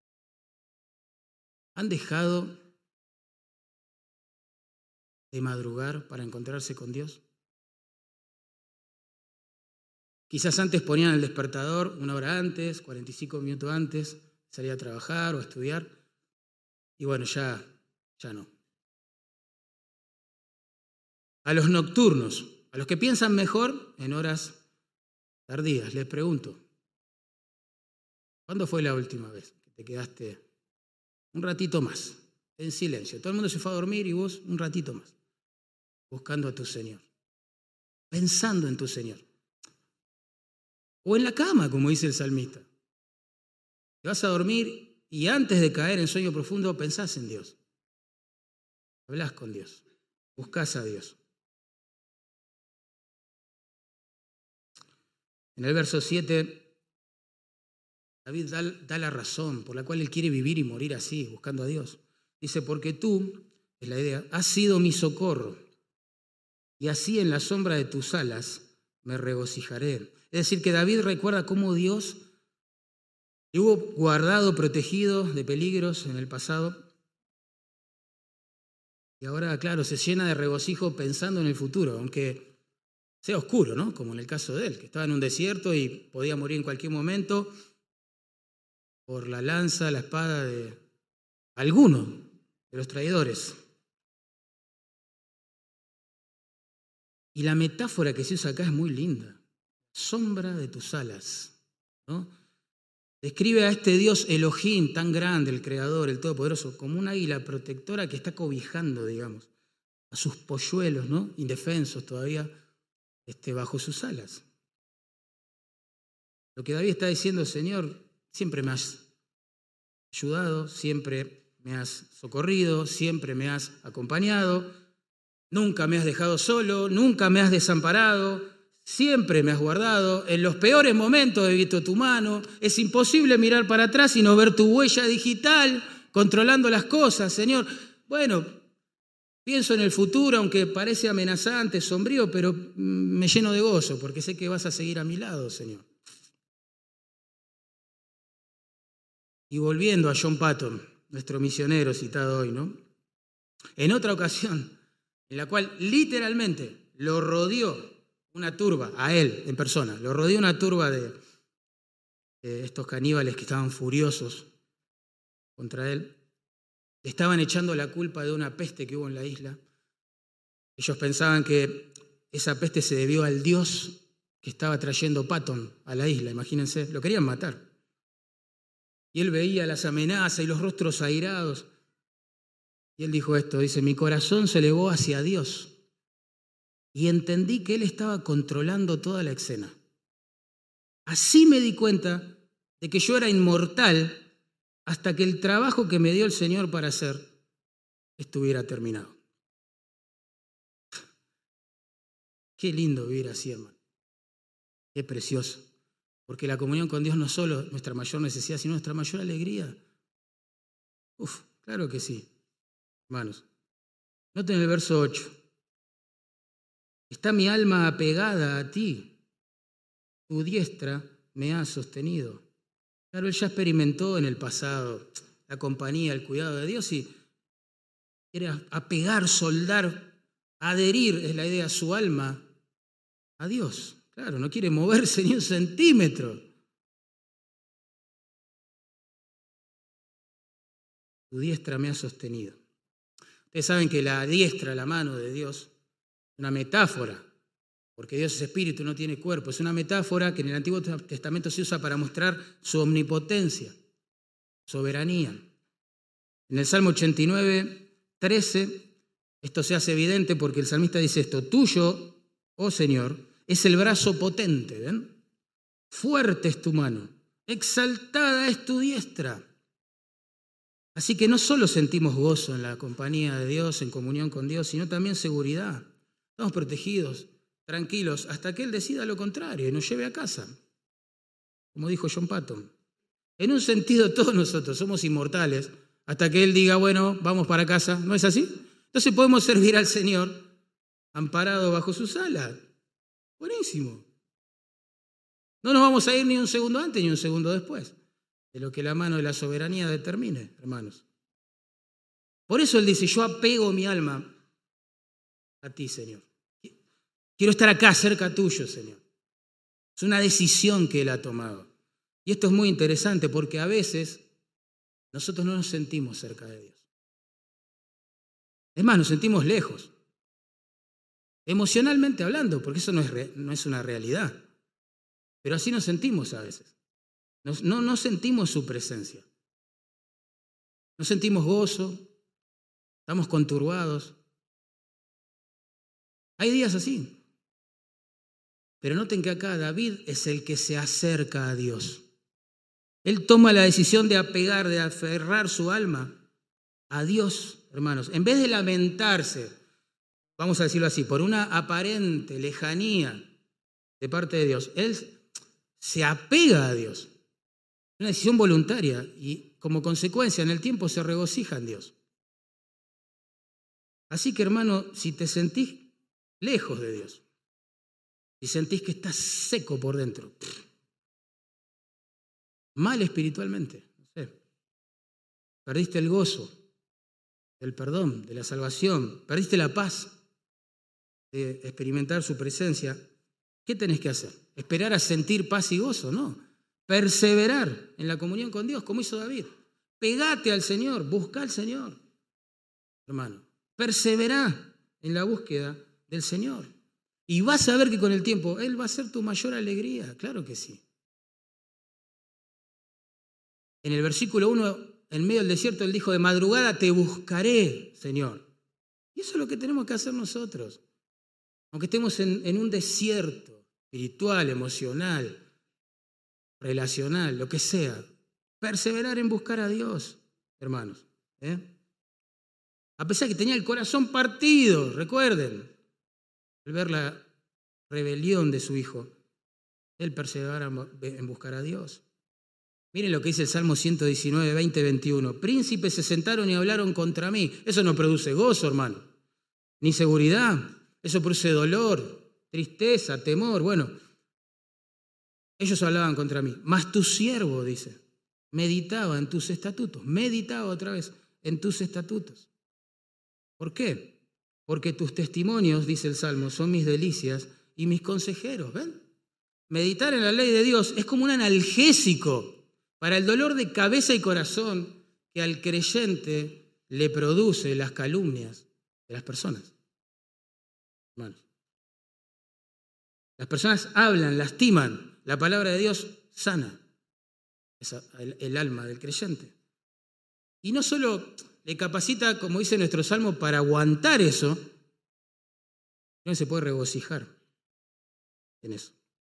¿han dejado de madrugar para encontrarse con Dios? Quizás antes ponían el despertador 1 hora antes, 45 minutos antes, salía a trabajar o a estudiar, y bueno, ya no. A los nocturnos, a los que piensan mejor en horas tardías, les pregunto, ¿cuándo fue la última vez que te quedaste un ratito más, en silencio? Todo el mundo se fue a dormir y vos un ratito más, buscando a tu Señor, pensando en tu Señor. O en la cama, como dice el salmista. Te vas a dormir y antes de caer en sueño profundo pensás en Dios. Hablás con Dios, buscás a Dios. En el verso 7, David da la razón por la cual él quiere vivir y morir así, buscando a Dios. Dice, porque tú, es la idea, has sido mi socorro, y así en la sombra de tus alas me regocijaré. Es decir, que David recuerda cómo Dios le hubo guardado, protegido de peligros en el pasado. Y ahora, claro, se llena de regocijo pensando en el futuro, aunque sea oscuro, ¿no? Como en el caso de él, que estaba en un desierto y podía morir en cualquier momento por la lanza, la espada de alguno de los traidores. Y la metáfora que se usa acá es muy linda. Sombra de tus alas, ¿no? Describe a este Dios Elohim tan grande, el Creador, el Todopoderoso, como un águila protectora que está cobijando, digamos, a sus polluelos, ¿no? Indefensos todavía, bajo sus alas. Lo que David está diciendo, Señor, siempre me has ayudado, siempre me has socorrido, siempre me has acompañado, nunca me has dejado solo, nunca me has desamparado, siempre me has guardado, en los peores momentos he visto tu mano, es imposible mirar para atrás y no ver tu huella digital controlando las cosas, Señor. Bueno, pienso en el futuro, aunque parece amenazante, sombrío, pero me lleno de gozo porque sé que vas a seguir a mi lado, Señor. Y volviendo a John Patton, nuestro misionero citado hoy, ¿no? En otra ocasión, en la cual literalmente lo rodeó una turba, a él en persona, lo rodeó una turba de estos caníbales que estaban furiosos contra él, le estaban echando la culpa de una peste que hubo en la isla. Ellos pensaban que esa peste se debió al dios que estaba trayendo Patton a la isla, imagínense, lo querían matar. Y él veía las amenazas y los rostros airados. Y él dijo esto, dice, mi corazón se elevó hacia Dios y entendí que Él estaba controlando toda la escena. Así me di cuenta de que yo era inmortal hasta que el trabajo que me dio el Señor para hacer estuviera terminado. Qué lindo vivir así, hermano. Qué precioso. Porque la comunión con Dios no es solo nuestra mayor necesidad, sino nuestra mayor alegría. Claro que sí, hermanos. Noten el verso 8. Está mi alma apegada a ti. Tu diestra me ha sostenido. Claro, él ya experimentó en el pasado la compañía, el cuidado de Dios y quiere apegar, soldar, adherir, es la idea, su alma a Dios. Claro, no quiere moverse ni un centímetro. Tu diestra me ha sostenido. Ustedes saben que la diestra, la mano de Dios, es una metáfora, porque Dios es espíritu, no tiene cuerpo. Es una metáfora que en el Antiguo Testamento se usa para mostrar su omnipotencia, soberanía. En el Salmo 89, 13, esto se hace evidente porque el salmista dice esto, tuyo, oh Señor, es el brazo potente, ¿ven? Fuerte es tu mano, exaltada es tu diestra. Así que no solo sentimos gozo en la compañía de Dios, en comunión con Dios, sino también seguridad. Estamos protegidos, tranquilos, hasta que Él decida lo contrario y nos lleve a casa. Como dijo John Patton. En un sentido, todos nosotros somos inmortales hasta que Él diga, bueno, vamos para casa. ¿No es así? Entonces podemos servir al Señor amparado bajo sus alas. Buenísimo. No nos vamos a ir ni un segundo antes ni un segundo después de lo que la mano de la soberanía determine, hermanos. Por eso Él dice, yo apego mi alma a ti, Señor. Quiero estar acá, cerca tuyo, Señor. Es una decisión que Él ha tomado. Y esto es muy interesante porque a veces nosotros no nos sentimos cerca de Dios. Es más, nos sentimos lejos. Emocionalmente hablando, porque eso no es una realidad. Pero así nos sentimos a veces. No sentimos su presencia. No sentimos gozo. Estamos conturbados. Hay días así. Pero noten que acá David es el que se acerca a Dios. Él toma la decisión de apegar, de aferrar su alma a Dios, hermanos. En vez de lamentarse, vamos a decirlo así, por una aparente lejanía de parte de Dios, él se apega a Dios. Es una decisión voluntaria y como consecuencia en el tiempo se regocija en Dios. Así que, hermano, si te sentís lejos de Dios, si sentís que estás seco por dentro, mal espiritualmente, no sé, perdiste el gozo del perdón, de la salvación, perdiste la paz de experimentar su presencia, ¿qué tenés que hacer? ¿Esperar a sentir paz y gozo? No. Perseverar en la comunión con Dios, como hizo David. Pegate al Señor, busca al Señor, hermano. Perseverá en la búsqueda del Señor. Y vas a ver que con el tiempo Él va a ser tu mayor alegría, claro que sí. En el versículo 1, en medio del desierto, Él dijo, de madrugada te buscaré, Señor. Y eso es lo que tenemos que hacer nosotros. Aunque estemos en un desierto espiritual, emocional, relacional, lo que sea, perseverar en buscar a Dios, hermanos. A pesar que tenía el corazón partido, recuerden, al ver la rebelión de su hijo, él perseverara en buscar a Dios. Miren lo que dice el Salmo 119, 20, 21. Príncipes se sentaron y hablaron contra mí. Eso no produce gozo, hermano, ni seguridad. Eso produce dolor, tristeza, temor. Bueno, ellos hablaban contra mí. Mas tu siervo, dice, meditaba en tus estatutos, meditaba otra vez en tus estatutos. ¿Por qué? Porque tus testimonios, dice el Salmo, son mis delicias y mis consejeros. ¿Ven? Meditar en la ley de Dios es como un analgésico para el dolor de cabeza y corazón que al creyente le produce las calumnias de las personas. Hermanos, las personas hablan, lastiman. La palabra de Dios sana el alma del creyente. Y no solo le capacita, como dice nuestro Salmo, para aguantar eso, sino que se puede regocijar en eso.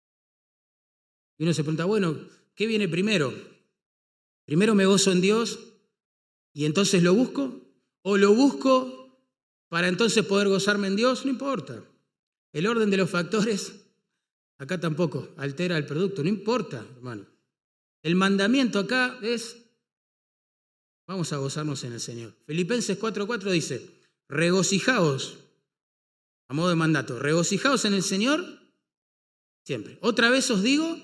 Y uno se pregunta, bueno, ¿qué viene primero? ¿Primero me gozo en Dios y entonces lo busco? ¿O lo busco para entonces poder gozarme en Dios? No importa. El orden de los factores acá tampoco altera el producto, no importa, hermano. El mandamiento acá es, vamos a gozarnos en el Señor. Filipenses 4:4 dice, regocijaos, a modo de mandato, regocijaos en el Señor siempre. Otra vez os digo,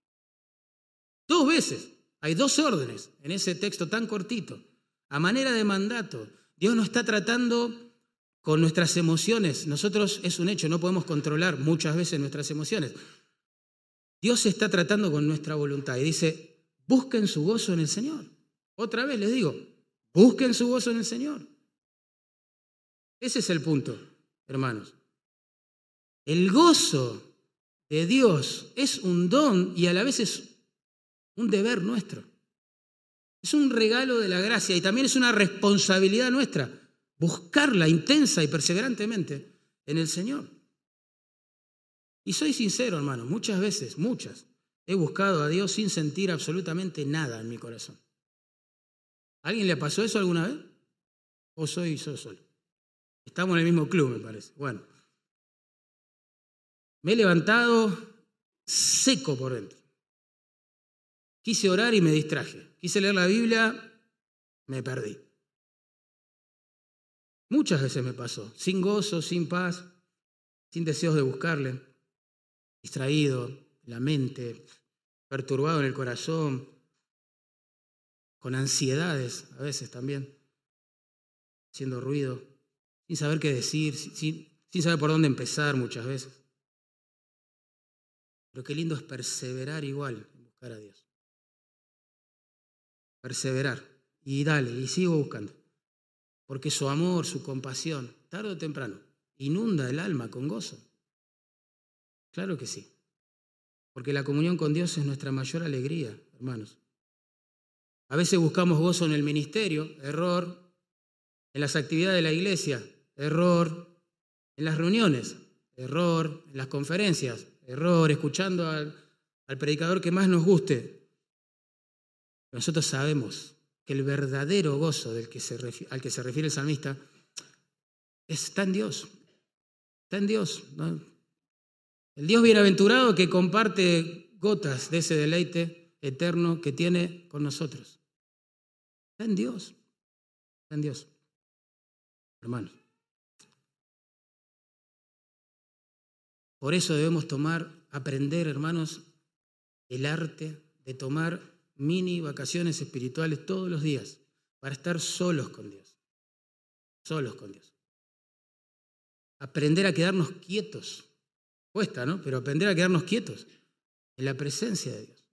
2 veces, hay 2 órdenes en ese texto tan cortito, a manera de mandato. Dios nos está tratando con nuestras emociones. Nosotros, es un hecho, no podemos controlar muchas veces nuestras emociones. Dios se está tratando con nuestra voluntad y dice, busquen su gozo en el Señor. Otra vez les digo, busquen su gozo en el Señor. Ese es el punto, hermanos. El gozo de Dios es un don y a la vez es un deber nuestro. Es un regalo de la gracia y también es una responsabilidad nuestra buscarla intensa y perseverantemente en el Señor. Y soy sincero, hermano, muchas veces, he buscado a Dios sin sentir absolutamente nada en mi corazón. ¿A alguien le pasó eso alguna vez? ¿O soy yo solo? Estamos en el mismo club, me parece. Bueno, me he levantado seco por dentro. Quise orar y me distraje. Quise leer la Biblia, me perdí. Muchas veces me pasó, sin gozo, sin paz, sin deseos de buscarle, distraído, la mente, perturbado en el corazón, con ansiedades a veces también, haciendo ruido, sin saber qué decir, sin saber por dónde empezar muchas veces. Pero qué lindo es perseverar igual en buscar a Dios. Perseverar. Y dale, y sigo buscando. Porque su amor, su compasión, tarde o temprano, inunda el alma con gozo. Claro que sí. Porque la comunión con Dios es nuestra mayor alegría, hermanos. A veces buscamos gozo en el ministerio, error. En las actividades de la iglesia, error. En las reuniones, error. En las conferencias, error. Escuchando al predicador que más nos guste. Nosotros sabemos que el verdadero gozo al que se refiere el salmista está en Dios. Está en Dios, ¿no? El Dios bienaventurado que comparte gotas de ese deleite eterno que tiene con nosotros. Está en Dios. Está en Dios. Hermanos. Por eso debemos aprender, hermanos, el arte de tomar mini vacaciones espirituales todos los días para estar solos con Dios. Solos con Dios. Aprender a quedarnos quietos. Cuesta, ¿no? Pero aprender a quedarnos quietos en la presencia de Dios.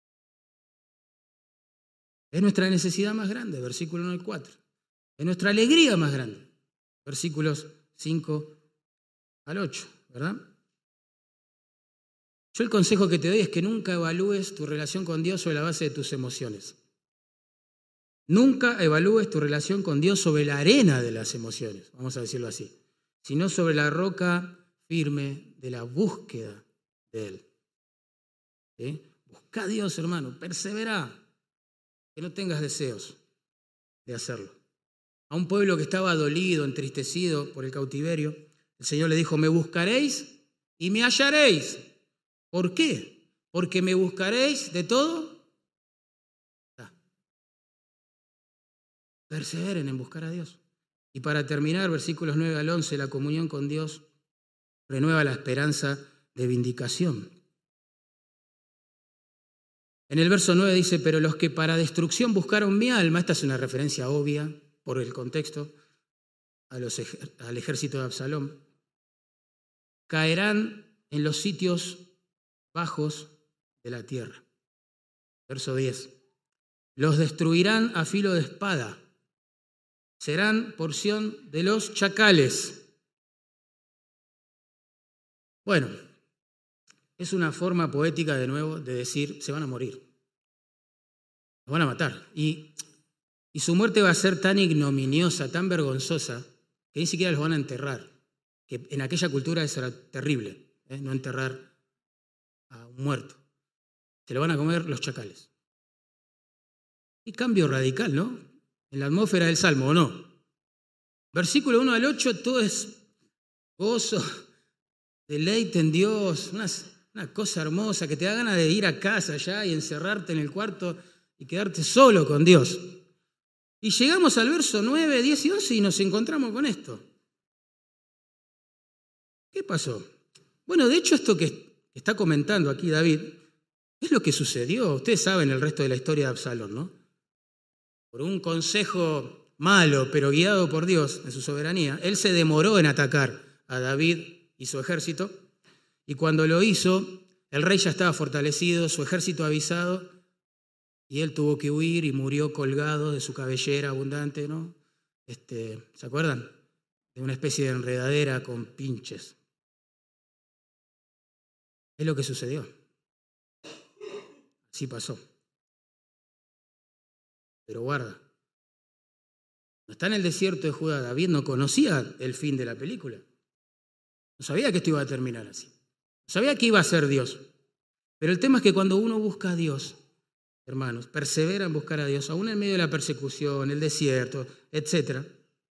Es nuestra necesidad más grande, versículo 1 al 4. Es nuestra alegría más grande, versículos 5 al 8, ¿verdad? Yo el consejo que te doy es que nunca evalúes tu relación con Dios sobre la base de tus emociones. Nunca evalúes tu relación con Dios sobre la arena de las emociones, vamos a decirlo así, sino sobre la roca firme de la búsqueda de Él. ¿Sí? Busca a Dios, hermano, persevera, que no tengas deseos de hacerlo. A un pueblo que estaba dolido, entristecido por el cautiverio, el Señor le dijo, me buscaréis y me hallaréis. ¿Por qué? Porque me buscaréis de todo. Perseveren en buscar a Dios. Y para terminar, versículos 9 al 11, la comunión con Dios renueva la esperanza de vindicación. En el verso 9 dice, pero los que para destrucción buscaron mi alma, esta es una referencia obvia por el contexto, al ejército de Absalón, caerán en los sitios bajos de la tierra. Verso 10. Los destruirán a filo de espada. Serán porción de los chacales. Bueno, es una forma poética de nuevo de decir, se van a morir. Los van a matar. Y su muerte va a ser tan ignominiosa, tan vergonzosa, que ni siquiera los van a enterrar. Que en aquella cultura eso era terrible, no enterrar a un muerto. Se lo van a comer los chacales. Y cambio radical, ¿no? En la atmósfera del Salmo, ¿o no? Versículo 1 al 8, todo es gozo, deleite en Dios, una cosa hermosa que te da ganas de ir a casa ya y encerrarte en el cuarto y quedarte solo con Dios. Y llegamos al verso 9, 10 y 11 y nos encontramos con esto. ¿Qué pasó? Bueno, de hecho esto que está comentando aquí David es lo que sucedió. Ustedes saben el resto de la historia de Absalón, ¿no? Por un consejo malo, pero guiado por Dios en su soberanía, él se demoró en atacar a David y su ejército, y cuando lo hizo, el rey ya estaba fortalecido, su ejército avisado, y él tuvo que huir y murió colgado de su cabellera abundante, ¿no? ¿Se acuerdan? De una especie de enredadera con pinches. Es lo que sucedió. Así pasó. Pero guarda, no está en el desierto de Judá. David no conocía el fin de la película. No sabía que esto iba a terminar así. No sabía que iba a ser Dios. Pero el tema es que cuando uno busca a Dios, hermanos, persevera en buscar a Dios, aún en medio de la persecución, el desierto, etc.,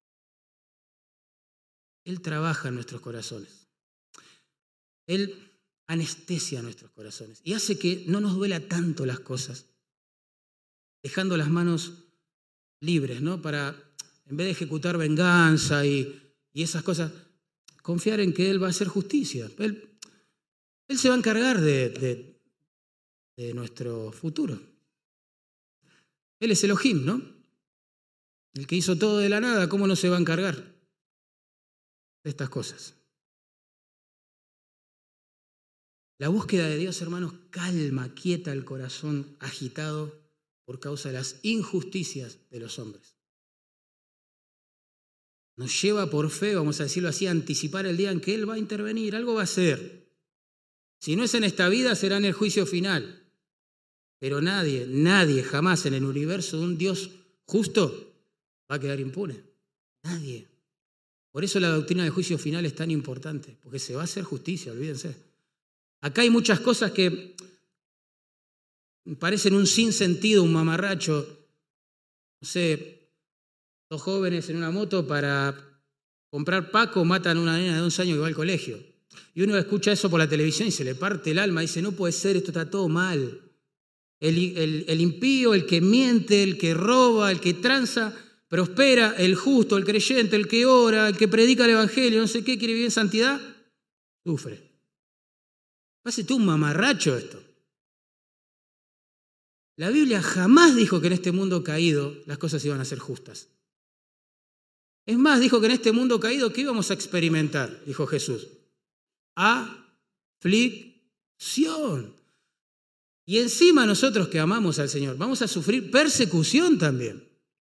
Él trabaja en nuestros corazones. Él anestesia nuestros corazones y hace que no nos duela tanto las cosas, dejando las manos libres, ¿no? Para, en vez de ejecutar venganza y esas cosas, confiar en que Él va a hacer justicia. Él se va a encargar de nuestro futuro. Él es Elohim, ¿no? El que hizo todo de la nada, ¿cómo no se va a encargar de estas cosas? La búsqueda de Dios, hermanos, calma, quieta el corazón agitado por causa de las injusticias de los hombres. Nos lleva por fe, vamos a decirlo así, a anticipar el día en que Él va a intervenir, algo va a hacer. Si no es en esta vida, será en el juicio final. Pero nadie jamás en el universo de un Dios justo va a quedar impune. Nadie. Por eso la doctrina del juicio final es tan importante, porque se va a hacer justicia, olvídense. Acá hay muchas cosas que parecen un sinsentido, un mamarracho. No sé, dos jóvenes en una moto para comprar Paco matan a una nena de 11 años que va al colegio. Y uno escucha eso por la televisión y se le parte el alma. Dice, no puede ser, esto está todo mal. El impío, el que miente, el que roba, el que tranza, prospera. El justo, el creyente, el que ora, el que predica el evangelio, no sé qué, quiere vivir en santidad, sufre. Parece un mamarracho esto. La Biblia jamás dijo que en este mundo caído las cosas iban a ser justas. Es más, dijo que en este mundo caído, ¿qué íbamos a experimentar? Dijo Jesús. Aflicción. Y encima nosotros que amamos al Señor, vamos a sufrir persecución también.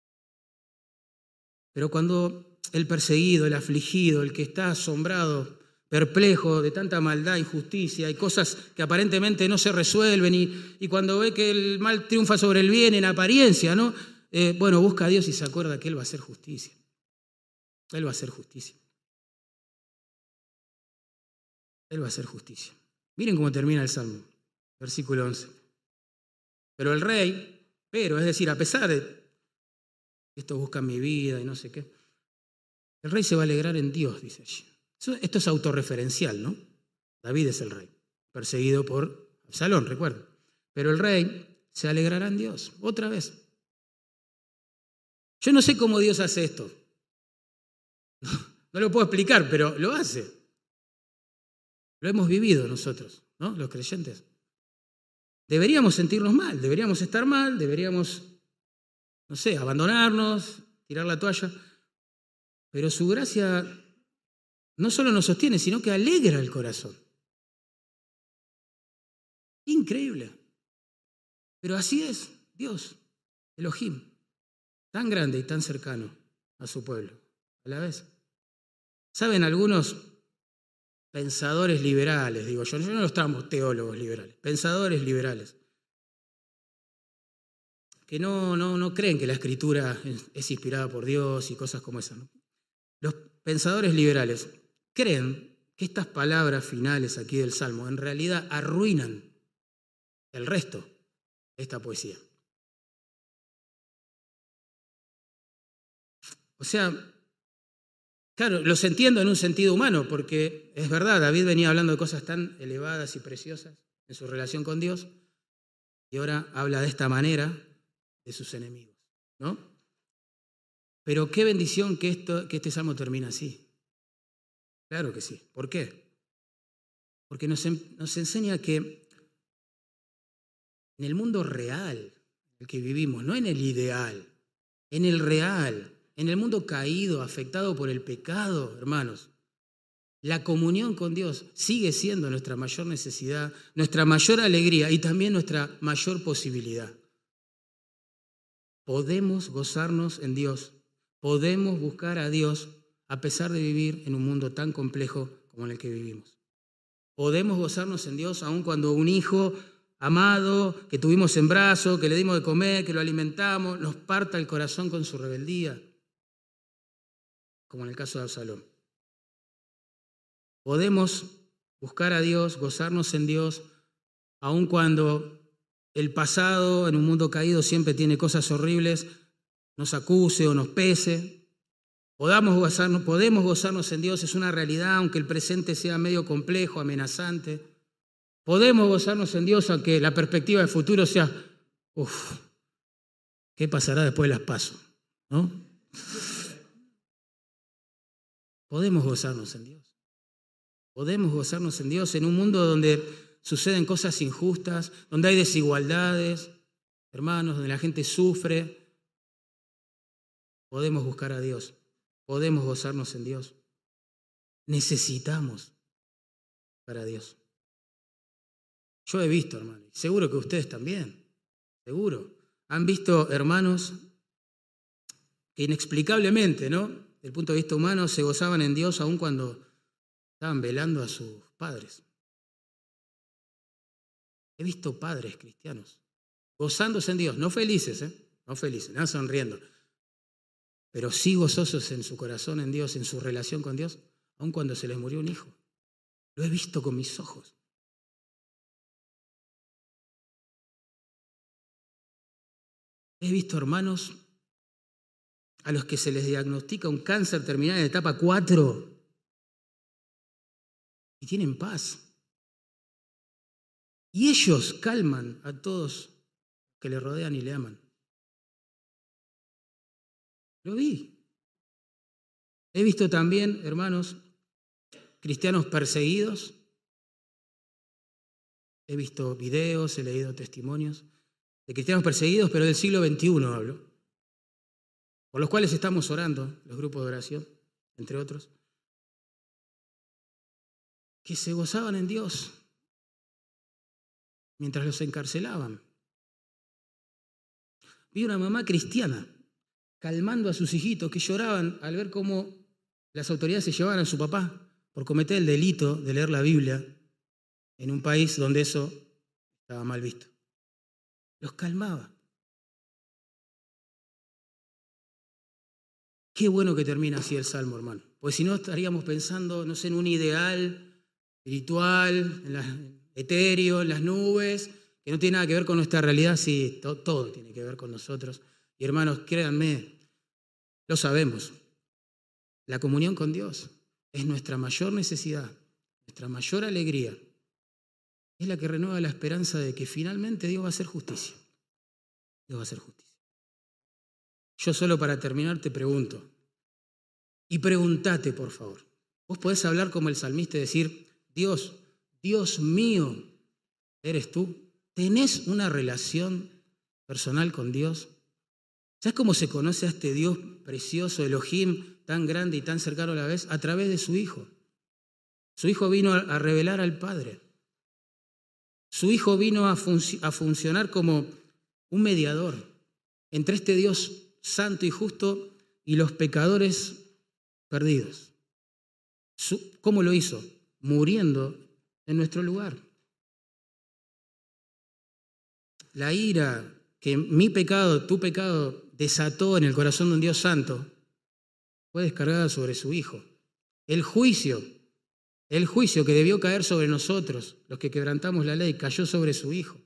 Pero cuando el perseguido, el afligido, el que está asombrado, perplejo de tanta maldad, injusticia y cosas que aparentemente no se resuelven y cuando ve que el mal triunfa sobre el bien en apariencia, ¿no? Busca a Dios y se acuerda que Él va a hacer justicia. Él va a hacer justicia. Él va a hacer justicia. Miren cómo termina el Salmo, versículo 11. Pero el rey, es decir, a pesar de que estos buscan mi vida y no sé qué, el rey se va a alegrar en Dios, dice allí. Esto es autorreferencial, ¿no? David es el rey, perseguido por Absalón, recuerden. Pero el rey se alegrará en Dios, otra vez. Yo no sé cómo Dios hace esto. No lo puedo explicar, pero lo hace. Lo hemos vivido nosotros, ¿no? Los creyentes. deberíamos sentirnos mal, deberíamos estar mal, deberíamos, no sé, abandonarnos, tirar la toalla, pero su gracia no solo nos sostiene, sino que alegra el corazón. Increíble. Pero así es Dios, Elohim, tan grande y tan cercano a su pueblo a la vez. ¿Saben? Algunos pensadores liberales, digo yo no los tramo teólogos liberales, pensadores liberales, que no creen que la Escritura es inspirada por Dios y cosas como esas, ¿no? Los pensadores liberales creen que estas palabras finales aquí del Salmo en realidad arruinan el resto de esta poesía. O sea, claro, los entiendo en un sentido humano, porque es verdad, David venía hablando de cosas tan elevadas y preciosas en su relación con Dios, y ahora habla de esta manera de sus enemigos, ¿no? Pero qué bendición que este salmo termina así. Claro que sí. ¿Por qué? Porque nos enseña que en el mundo real en el que vivimos, no en el ideal, en el real, en el mundo caído, afectado por el pecado, hermanos, la comunión con Dios sigue siendo nuestra mayor necesidad, nuestra mayor alegría y también nuestra mayor posibilidad. Podemos gozarnos en Dios, podemos buscar a Dios a pesar de vivir en un mundo tan complejo como en el que vivimos. Podemos gozarnos en Dios aun cuando un hijo amado, que tuvimos en brazos, que le dimos de comer, que lo alimentamos, nos parta el corazón con su rebeldía, como en el caso de Absalón. Podemos buscar a Dios, gozarnos en Dios, aun cuando el pasado en un mundo caído siempre tiene cosas horribles, nos acuse o nos pese. Podemos gozarnos en Dios, es una realidad, aunque el presente sea medio complejo, amenazante. Podemos gozarnos en Dios, aunque la perspectiva del futuro sea, ¿qué pasará después de las PASO? ¿No? Podemos gozarnos en Dios. Podemos gozarnos en Dios en un mundo donde suceden cosas injustas, donde hay desigualdades, hermanos, donde la gente sufre. Podemos buscar a Dios. Podemos gozarnos en Dios. Necesitamos para Dios. Yo he visto, hermanos, seguro que ustedes también, seguro, han visto hermanos que inexplicablemente, ¿no? Desde el punto de vista humano, se gozaban en Dios aun cuando estaban velando a sus padres. He visto padres cristianos gozándose en Dios, no felices, no felices, no sonriendo, pero sí gozosos en su corazón en Dios, en su relación con Dios, aun cuando se les murió un hijo. Lo he visto con mis ojos. He visto hermanos a los que se les diagnostica un cáncer terminal en etapa 4 y tienen paz. Y ellos calman a todos que le rodean y le aman. Lo vi. He visto también, hermanos, cristianos perseguidos. He visto videos, he leído testimonios de cristianos perseguidos, pero del siglo XXI hablo, por los cuales estamos orando, los grupos de oración, entre otros, que se gozaban en Dios mientras los encarcelaban. Vi una mamá cristiana calmando a sus hijitos que lloraban al ver cómo las autoridades se llevaban a su papá por cometer el delito de leer la Biblia en un país donde eso estaba mal visto. Los calmaba. Qué bueno que termina así el Salmo, hermano. Pues si no estaríamos pensando, no sé, en un ideal espiritual, etéreo, en las nubes, que no tiene nada que ver con nuestra realidad. Sí, todo tiene que ver con nosotros. Y hermanos, créanme, lo sabemos. La comunión con Dios es nuestra mayor necesidad, nuestra mayor alegría. Es la que renueva la esperanza de que finalmente Dios va a hacer justicia. Dios va a hacer justicia. Yo solo para terminar te pregunto, y pregúntate por favor, vos podés hablar como el salmista y decir, Dios, Dios mío, ¿eres tú? ¿Tenés una relación personal con Dios? ¿Sabes cómo se conoce a este Dios precioso, Elohim, tan grande y tan cercano a la vez? A través de su Hijo. Su Hijo vino a revelar al Padre. Su Hijo vino a funcionar como un mediador entre este Dios santo y justo y los pecadores perdidos. ¿Cómo lo hizo? Muriendo en nuestro lugar. La ira que mi pecado, tu pecado, desató en el corazón de un Dios santo fue descargada sobre su Hijo. El juicio que debió caer sobre nosotros, los que quebrantamos la ley, cayó sobre su Hijo.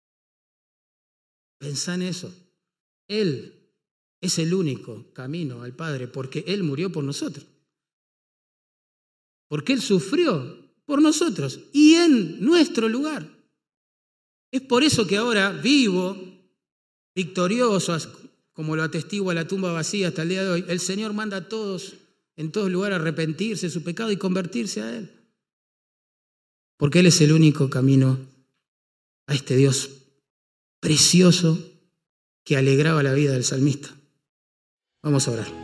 Pensá en eso. Él es el único camino al Padre porque Él murió por nosotros. Porque Él sufrió por nosotros y en nuestro lugar. Es por eso que ahora vivo, victorioso, como lo atestigua la tumba vacía hasta el día de hoy, el Señor manda a todos en todo lugar a arrepentirse de su pecado y convertirse a Él. Porque Él es el único camino a este Dios precioso que alegraba la vida del salmista. Vamos a orar.